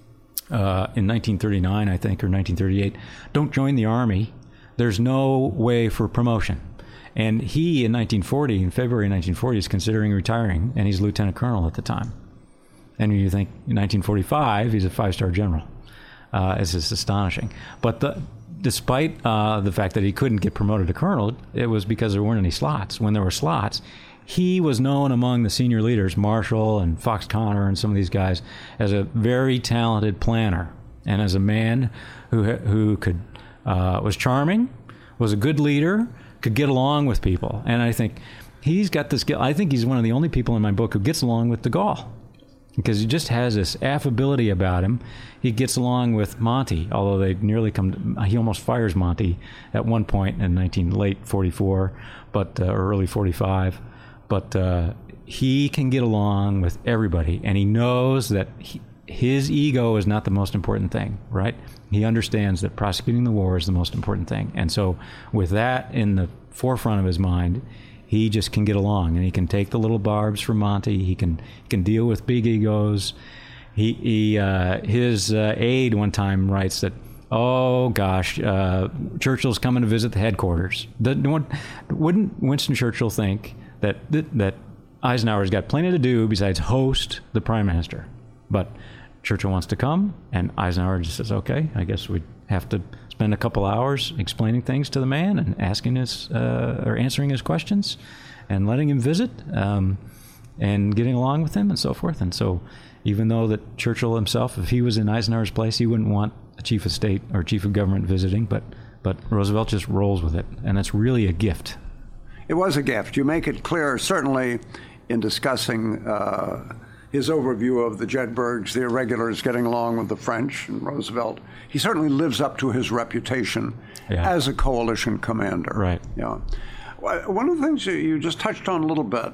uh, in nineteen thirty-nine, I think, or nineteen thirty-eight, don't join the Army. There's no way for promotion. And he, in nineteen forty, in February nineteen forty, is considering retiring, and he's lieutenant colonel at the time. And you think, in nineteen forty-five, he's a five-star general. Uh, it's just astonishing. But the, despite uh, the fact that he couldn't get promoted to colonel, it was because there weren't any slots. When there were slots, he was known among the senior leaders, Marshall and Fox Connor and some of these guys, as a very talented planner and as a man who who could uh, was charming, was a good leader, could get along with people. And I think he's got this, I think he's one of the only people in my book who gets along with de Gaulle, because he just has this affability about him. He gets along with Monty, although they nearly come to, he almost fires Monty at one point in nineteen late forty-four, but uh, or early forty-five. But uh, he can get along with everybody, and he knows that he, his ego is not the most important thing, right? He understands that prosecuting the war is the most important thing. And so with that in the forefront of his mind, he just can get along, and he can take the little barbs from Monty. He can he can deal with big egos. He, he uh, his uh, aide one time writes that, oh gosh, uh, Churchill's coming to visit the headquarters. The, wouldn't Winston Churchill think that that Eisenhower's got plenty to do besides host the prime minister? But Churchill wants to come, and Eisenhower just says, okay, I guess we have to spend a couple hours explaining things to the man and asking his uh, or answering his questions and letting him visit um, and getting along with him and so forth. And so even though that Churchill himself, if he was in Eisenhower's place, he wouldn't want a chief of state or chief of government visiting, but but Roosevelt just rolls with it, and it's really a gift. It was a gift. You make it clear, certainly in discussing uh, his overview of the Jedburghs, the irregulars getting along with the French and Roosevelt. He certainly lives up to his reputation yeah. as a coalition commander. Right. Yeah. One of the things you just touched on a little bit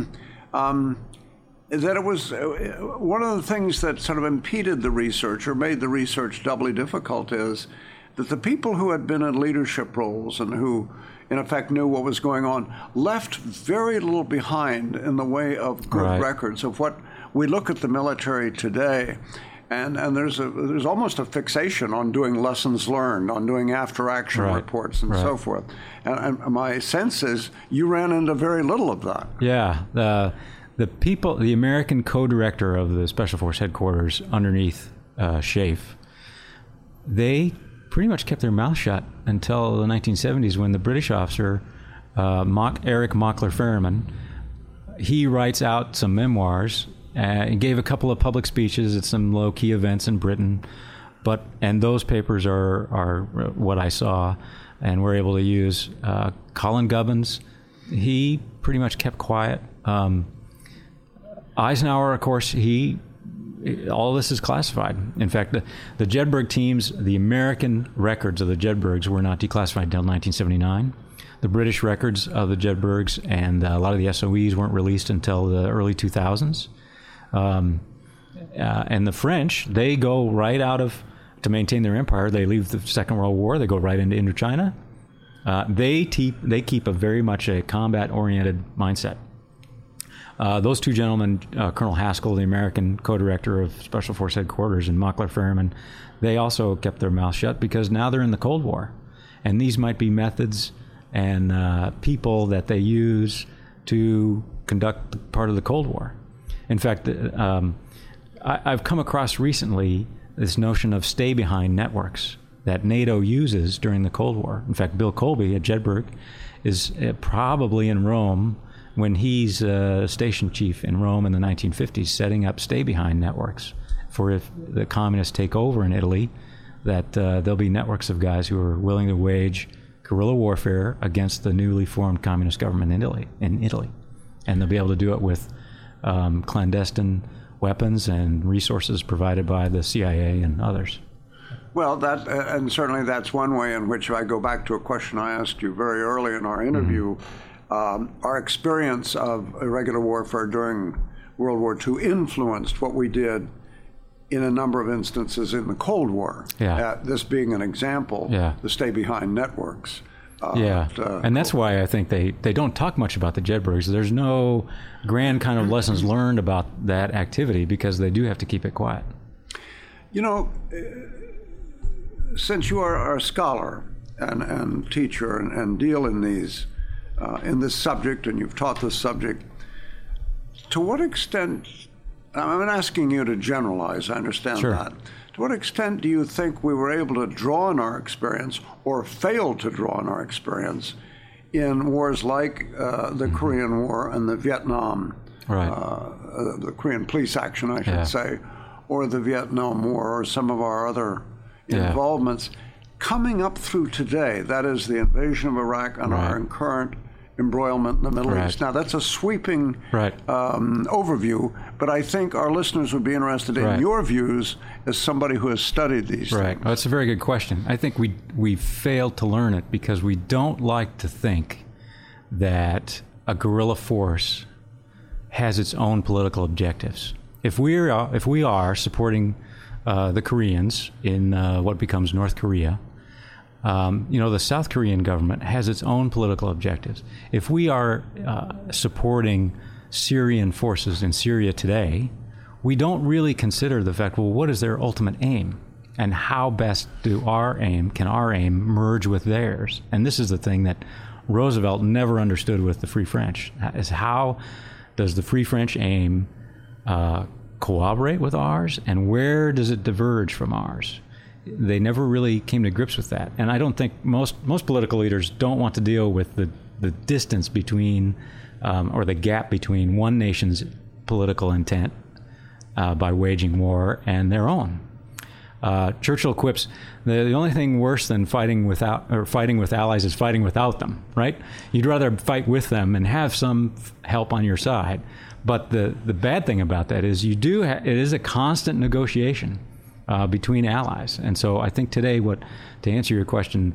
um, is that it was uh, one of the things that sort of impeded the research or made the research doubly difficult is that the people who had been in leadership roles and who in effect knew what was going on left very little behind in the way of good right. records of what we look at the military today, and and there's a there's almost a fixation on doing lessons learned, on doing after action right. reports and right. so forth. And, and my sense is you ran into very little of that. Yeah, the the people, the American co-director of the Special Force headquarters underneath uh, Schaeff, they pretty much kept their mouth shut until the nineteen seventies when the British officer uh, Mock, Eric Mockler Ferryman, he writes out some memoirs. Uh, he gave a couple of public speeches at some low-key events in Britain, but and those papers are are what I saw, and were able to use. Uh, Colin Gubbins, he pretty much kept quiet. Um, Eisenhower, of course, he all this is classified. In fact, the, the Jedburgh teams, the American records of the Jedburghs were not declassified until nineteen seventy-nine. The British records of the Jedburghs and a lot of the S O Es weren't released until the early two thousands. Um, uh, and the French, they go right out of, to maintain their empire, they leave the Second World War, they go right into Indochina. Uh, they, te- they keep a very much a combat-oriented mindset. Uh, those two gentlemen, uh, Colonel Haskell, the American co-director of Special Force Headquarters, and Mockler Ferryman, they also kept their mouth shut because now they're in the Cold War. And these might be methods and uh, people that they use to conduct part of the Cold War. In fact, um, I, I've come across recently this notion of stay-behind networks, that NATO uses during the Cold War. In fact, Bill Colby at Jedburgh is uh, probably in Rome when he's uh, station chief in Rome in the nineteen fifties, setting up stay-behind networks for if the communists take over in Italy, that uh, there'll be networks of guys who are willing to wage guerrilla warfare against the newly formed communist government in Italy. In Italy. And they'll be able to do it with um, clandestine weapons and resources provided by the C I A and others. Well, that uh, and certainly that's one way in which I go back to a question I asked you very early in our interview. Mm-hmm. Um, our experience of irregular warfare during World War Two influenced what we did in a number of instances in the Cold War. Yeah. Uh, this being an example, yeah. the stay-behind networks. Uh, yeah, uh, and that's why I think they, they don't talk much about the Jedburghs. There's no grand kind of lessons learned about that activity because they do have to keep it quiet. You know, since you are a scholar and, and teacher and, and deal in these uh, in this subject, and you've taught this subject, to what extent, I'm not asking you to generalize, I understand sure. that. To what extent do you think we were able to draw on our experience or failed to draw on our experience in wars like uh, the mm-hmm. Korean War and the Vietnam, right. uh, uh, the Korean police action, I should yeah. say, or the Vietnam War or some of our other yeah. involvements coming up through today, that is the invasion of Iraq and right. our current embroilment in the Middle right. East. Now, that's a sweeping right. um, overview, but I think our listeners would be interested in right. your views as somebody who has studied these right. things. Well, that's a very good question. I think we we failed to learn it because we don't like to think that a guerrilla force has its own political objectives. If we're uh, if we are supporting uh, the Koreans in uh, what becomes North Korea, um, you know, the South Korean government has its own political objectives. If we are uh, supporting Syrian forces in Syria today, we don't really consider the fact, well, what is their ultimate aim? And how best do our aim, can our aim merge with theirs? And this is the thing that Roosevelt never understood with the Free French, is how does the Free French aim uh, cooperate with ours, and where does it diverge from ours? They never really came to grips with that. And I don't think most most political leaders don't want to deal with the, the distance between, um, or the gap between one nation's political intent uh, by waging war and their own. Uh, Churchill quips, the, the only thing worse than fighting without or fighting with allies is fighting without them, right? You'd rather fight with them and have some help on your side. But the, the bad thing about that is you do ha- it is a constant negotiation uh, between allies. And so I think today, what to answer your question,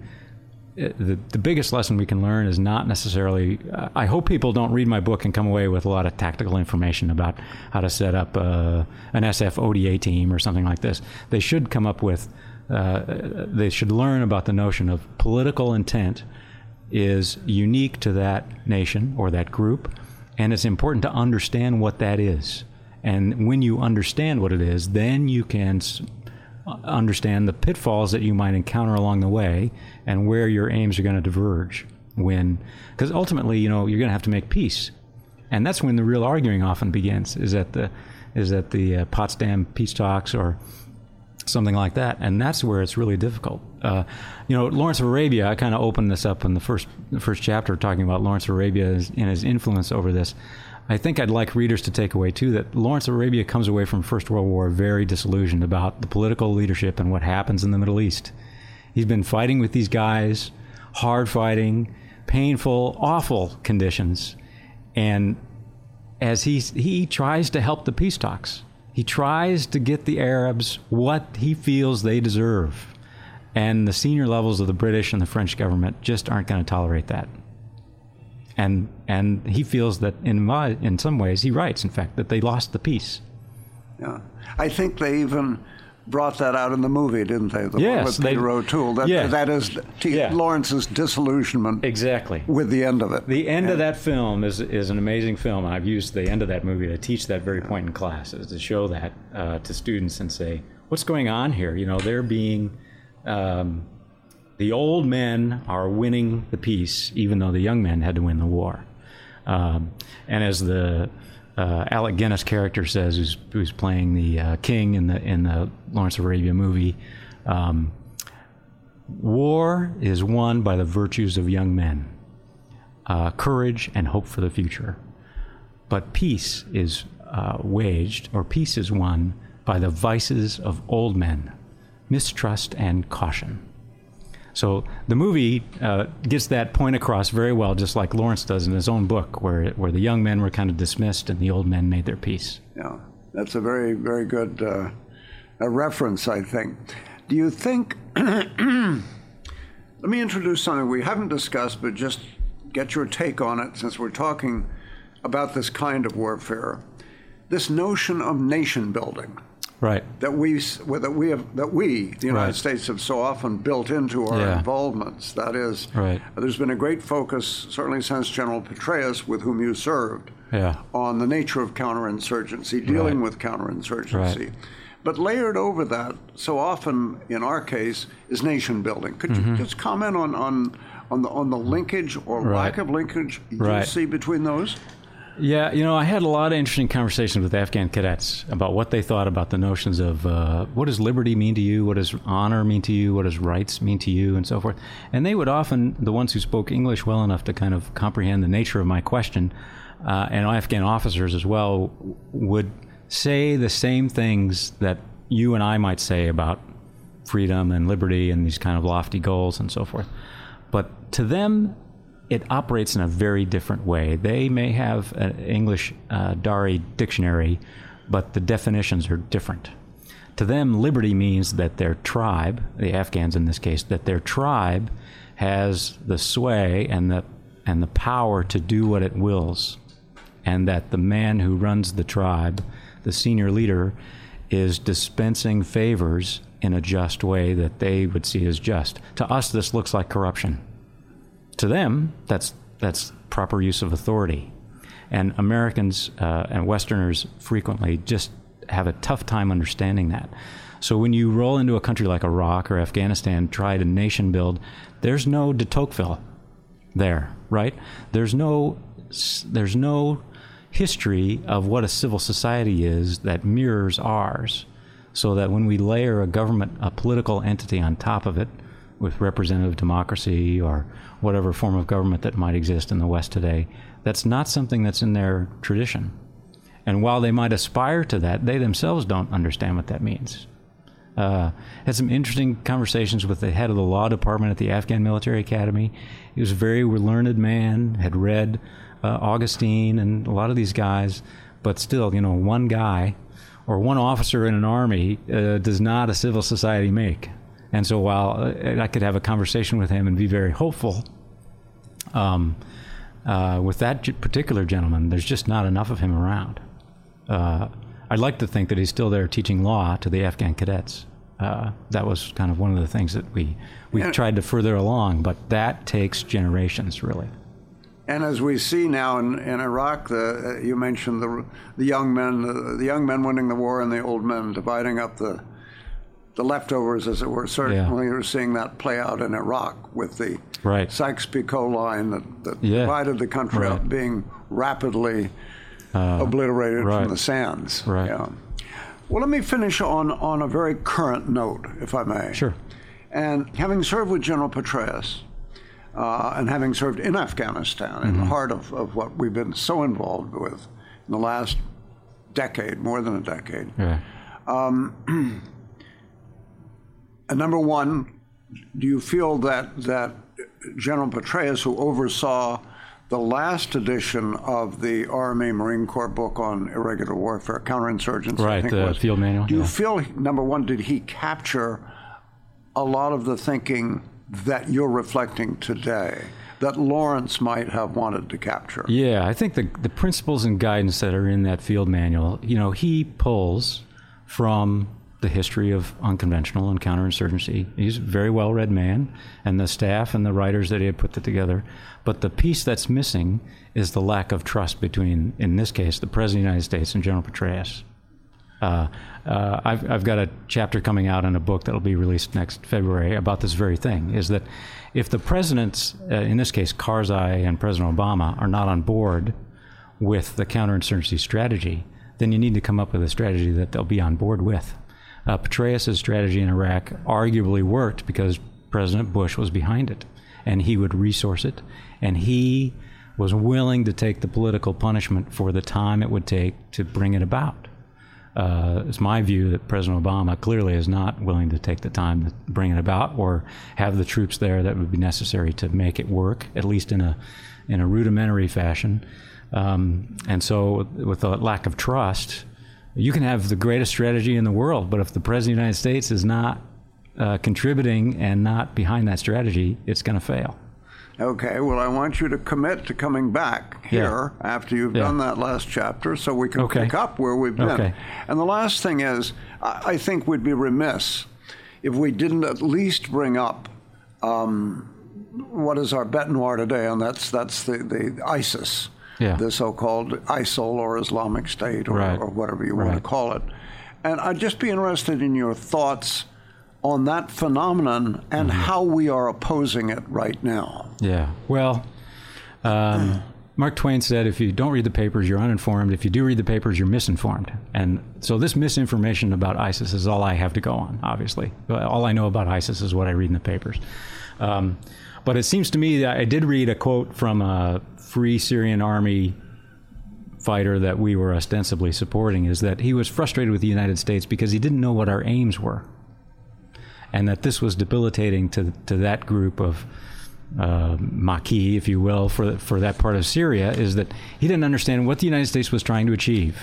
the, the biggest lesson we can learn is not necessarily, uh, I hope people don't read my book and come away with a lot of tactical information about how to set up uh, an S F O D A team or something like this. They should come up with, uh, they should learn about the notion of political intent is unique to that nation or that group, and it's important to understand what that is. And when you understand what it is, then you can understand the pitfalls that you might encounter along the way and where your aims are going to diverge when, because ultimately, you know, you're going to have to make peace. And that's when the real arguing often begins, is at the, is at the uh, Potsdam peace talks or something like that. And that's where it's really difficult. Uh, you know, Lawrence of Arabia, I kind of opened this up in the first, the first chapter talking about Lawrence of Arabia and his influence over this. I think I'd like readers to take away, too, that Lawrence of Arabia comes away from First World War very disillusioned about the political leadership and what happens in the Middle East. He's been fighting with these guys, hard fighting, painful, awful conditions. And as he, he tries to help the peace talks, he tries to get the Arabs what he feels they deserve. And the senior levels of the British and the French government just aren't going to tolerate that. And and he feels that in my, in some ways, he writes, in fact, that they lost the peace. Yeah. I think they even brought that out in the movie, didn't they? The yes. one with Peter they, O'Toole. That, yeah. that is T- yeah. Lawrence's disillusionment. Exactly. With the end of it. The end and, of that film is is an amazing film. And I've used the end of that movie to teach that very point in class, is to show that uh, to students and say, what's going on here? You know, they're being... Um, the old men are winning the peace, even though the young men had to win the war. Um, and as the uh, Alec Guinness character says, who's, who's playing the uh, king in the in the Lawrence of Arabia movie, um, war is won by the virtues of young men, uh, courage and hope for the future. But peace is uh, waged, or peace is won by the vices of old men, mistrust and caution. So the movie uh, gets that point across very well, just like Lawrence does in his own book, where where the young men were kind of dismissed and the old men made their peace. Yeah, that's a very, very good uh, a reference, I think. Do you think, let me introduce something we haven't discussed, but just get your take on it since we're talking about this kind of warfare. This notion of nation building. Right. That we, that we have, that we, the United right. States, have so often built into our yeah. involvements. That is, right. there's been a great focus, certainly since General Petraeus, with whom you served, yeah. on the nature of counterinsurgency, dealing right. with counterinsurgency. Right. But layered over that, so often in our case, is nation building. Could mm-hmm. you just comment on on on the on the linkage or right. lack of linkage you right. see between those? Yeah, you know, I had a lot of interesting conversations with Afghan cadets about what they thought about the notions of uh, what does liberty mean to you, what does honor mean to you, what does rights mean to you, and so forth. And they would often, the ones who spoke English well enough to kind of comprehend the nature of my question, uh, and Afghan officers as well, would say the same things that you and I might say about freedom and liberty and these kind of lofty goals and so forth. But to them, it operates in a very different way. They may have an English uh, Dari dictionary, but the definitions are different. To them, liberty means that their tribe, the Afghans in this case, that their tribe has the sway and the and the power to do what it wills, and that the man who runs the tribe, the senior leader, is dispensing favors in a just way that they would see as just. To us, this looks like corruption. To them, that's that's proper use of authority. And Americans uh, and Westerners frequently just have a tough time understanding that. So when you roll into a country like Iraq or Afghanistan, try to nation build, there's no de Tocqueville there, right? There's no there's no history of what a civil society is that mirrors ours, so that when we layer a government, a political entity on top of it, with representative democracy or whatever form of government that might exist in the West today, that's not something that's in their tradition. And while they might aspire to that, they themselves don't understand what that means. Uh, had some interesting conversations with the head of the law department at the Afghan Military Academy. He was a very learned man, had read uh, Augustine and a lot of these guys, but still, you know, one guy or one officer in an army uh, does not a civil society make. And so while I could have a conversation with him and be very hopeful, um, uh, with that particular gentleman, there's just not enough of him around. Uh, I'd like to think that he's still there teaching law to the Afghan cadets. Uh, that was kind of one of the things that we, we and, tried to further along, but that takes generations, really. And as we see now in, in Iraq, the, uh, you mentioned the the young men, the, the young men winning the war and the old men dividing up the the leftovers, as it were. Certainly, yeah. You're seeing that play out in Iraq with the right. Sykes-Picot line that, that yeah. divided the country right. up, being rapidly uh, obliterated right. from the sands. Right. Yeah. Well, let me finish on, on a very current note, if I may. Sure. And having served with General Petraeus, uh, and having served in Afghanistan, mm-hmm. in the heart of, of what we've been so involved with in the last decade, more than a decade, yeah. um, and number one, do you feel that that General Petraeus, who oversaw the last edition of the Army Marine Corps book on irregular warfare, counterinsurgency, right, I think the was, field manual. do you yeah. feel, number one, did he capture a lot of the thinking that you're reflecting today that Lawrence might have wanted to capture? Yeah, I think the the principles and guidance that are in that field manual, you know, he pulls from the history of unconventional and counterinsurgency. He's a very well-read man, and the staff and the writers that he had put it together. But the piece that's missing is the lack of trust between, in this case, the President of the United States and General Petraeus. Uh, uh, I've, I've got a chapter coming out in a book that will be released next February about this very thing, is that if the presidents, uh, in this case Karzai and President Obama, are not on board with the counterinsurgency strategy, then you need to come up with a strategy that they'll be on board with. Uh, Petraeus' strategy in Iraq arguably worked because President Bush was behind it, and he would resource it, and he was willing to take the political punishment for the time it would take to bring it about. Uh, it's my view that President Obama clearly is not willing to take the time to bring it about or have the troops there that would be necessary to make it work, at least in a in a rudimentary fashion. Um, and so with a lack of trust, you can have the greatest strategy in the world, but if the President of the United States is not uh, contributing and not behind that strategy, it's going to fail. Okay, well, I want you to commit to coming back here yeah. after you've yeah. done that last chapter so we can okay. pick up where we've been. Okay. And the last thing is, I think we'd be remiss if we didn't at least bring up um, what is our bête noire today, and that's that's the, the ISIS, yeah. the so-called ISIL or Islamic State or, right. or whatever you right. want to call it. And I'd just be interested in your thoughts on that phenomenon and mm-hmm. how we are opposing it right now. Yeah. Well, um, Mark Twain said, if you don't read the papers, you're uninformed. If you do read the papers, you're misinformed. And so this misinformation about ISIS is all I have to go on, obviously. All I know about ISIS is what I read in the papers. Um, but it seems to me that I did read a quote from a Free Syrian Army fighter that we were ostensibly supporting, is that he was frustrated with the United States because he didn't know what our aims were. And that this was debilitating to to that group of uh, Maquis, if you will, for for that part of Syria, is that he didn't understand what the United States was trying to achieve.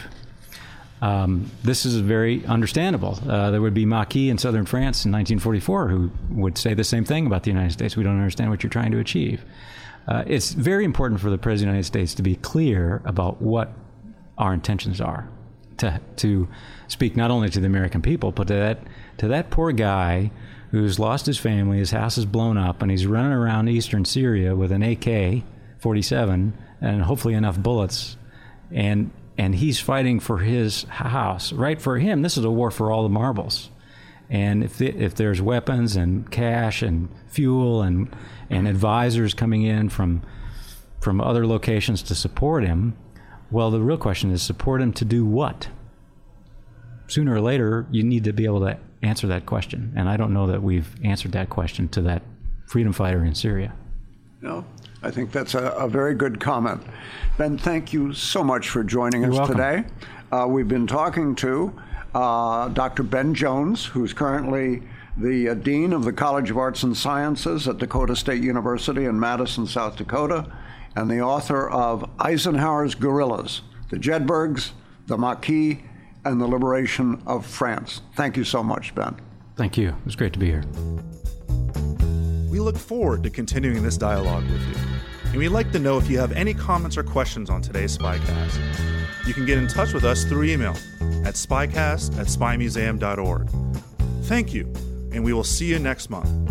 Um, this is very understandable. Uh, there would be Maquis in southern France in nineteen forty-four who would say the same thing about the United States. We don't understand what you're trying to achieve. Uh, it's very important for the President of the United States to be clear about what our intentions are, to to speak not only to the American people, but to that to that poor guy who's lost his family, his house is blown up, and he's running around eastern Syria with an A K forty-seven and hopefully enough bullets, and and he's fighting for his house. Right, for him, this is a war for all the marbles. And if the, if there's weapons and cash and fuel and and advisors coming in from from other locations to support him, well, the real question is, support him to do what? Sooner or later, you need to be able to answer that question. And I don't know that we've answered that question to that freedom fighter in Syria. No, I think that's a, a very good comment. Ben, thank you so much for joining You're us welcome. today. Uh, we've been talking to uh, Doctor Ben Jones, who's currently the uh, Dean of the College of Arts and Sciences at Dakota State University in Madison, South Dakota, and the author of Eisenhower's Guerrillas, the Jedburghs, the Maquis, and the Liberation of France. Thank you so much, Ben. Thank you. It was great to be here. We look forward to continuing this dialogue with you. And we'd like to know if you have any comments or questions on today's Spycast. You can get in touch with us through email at spycast at spy museum dot org. Thank you, and we will see you next month.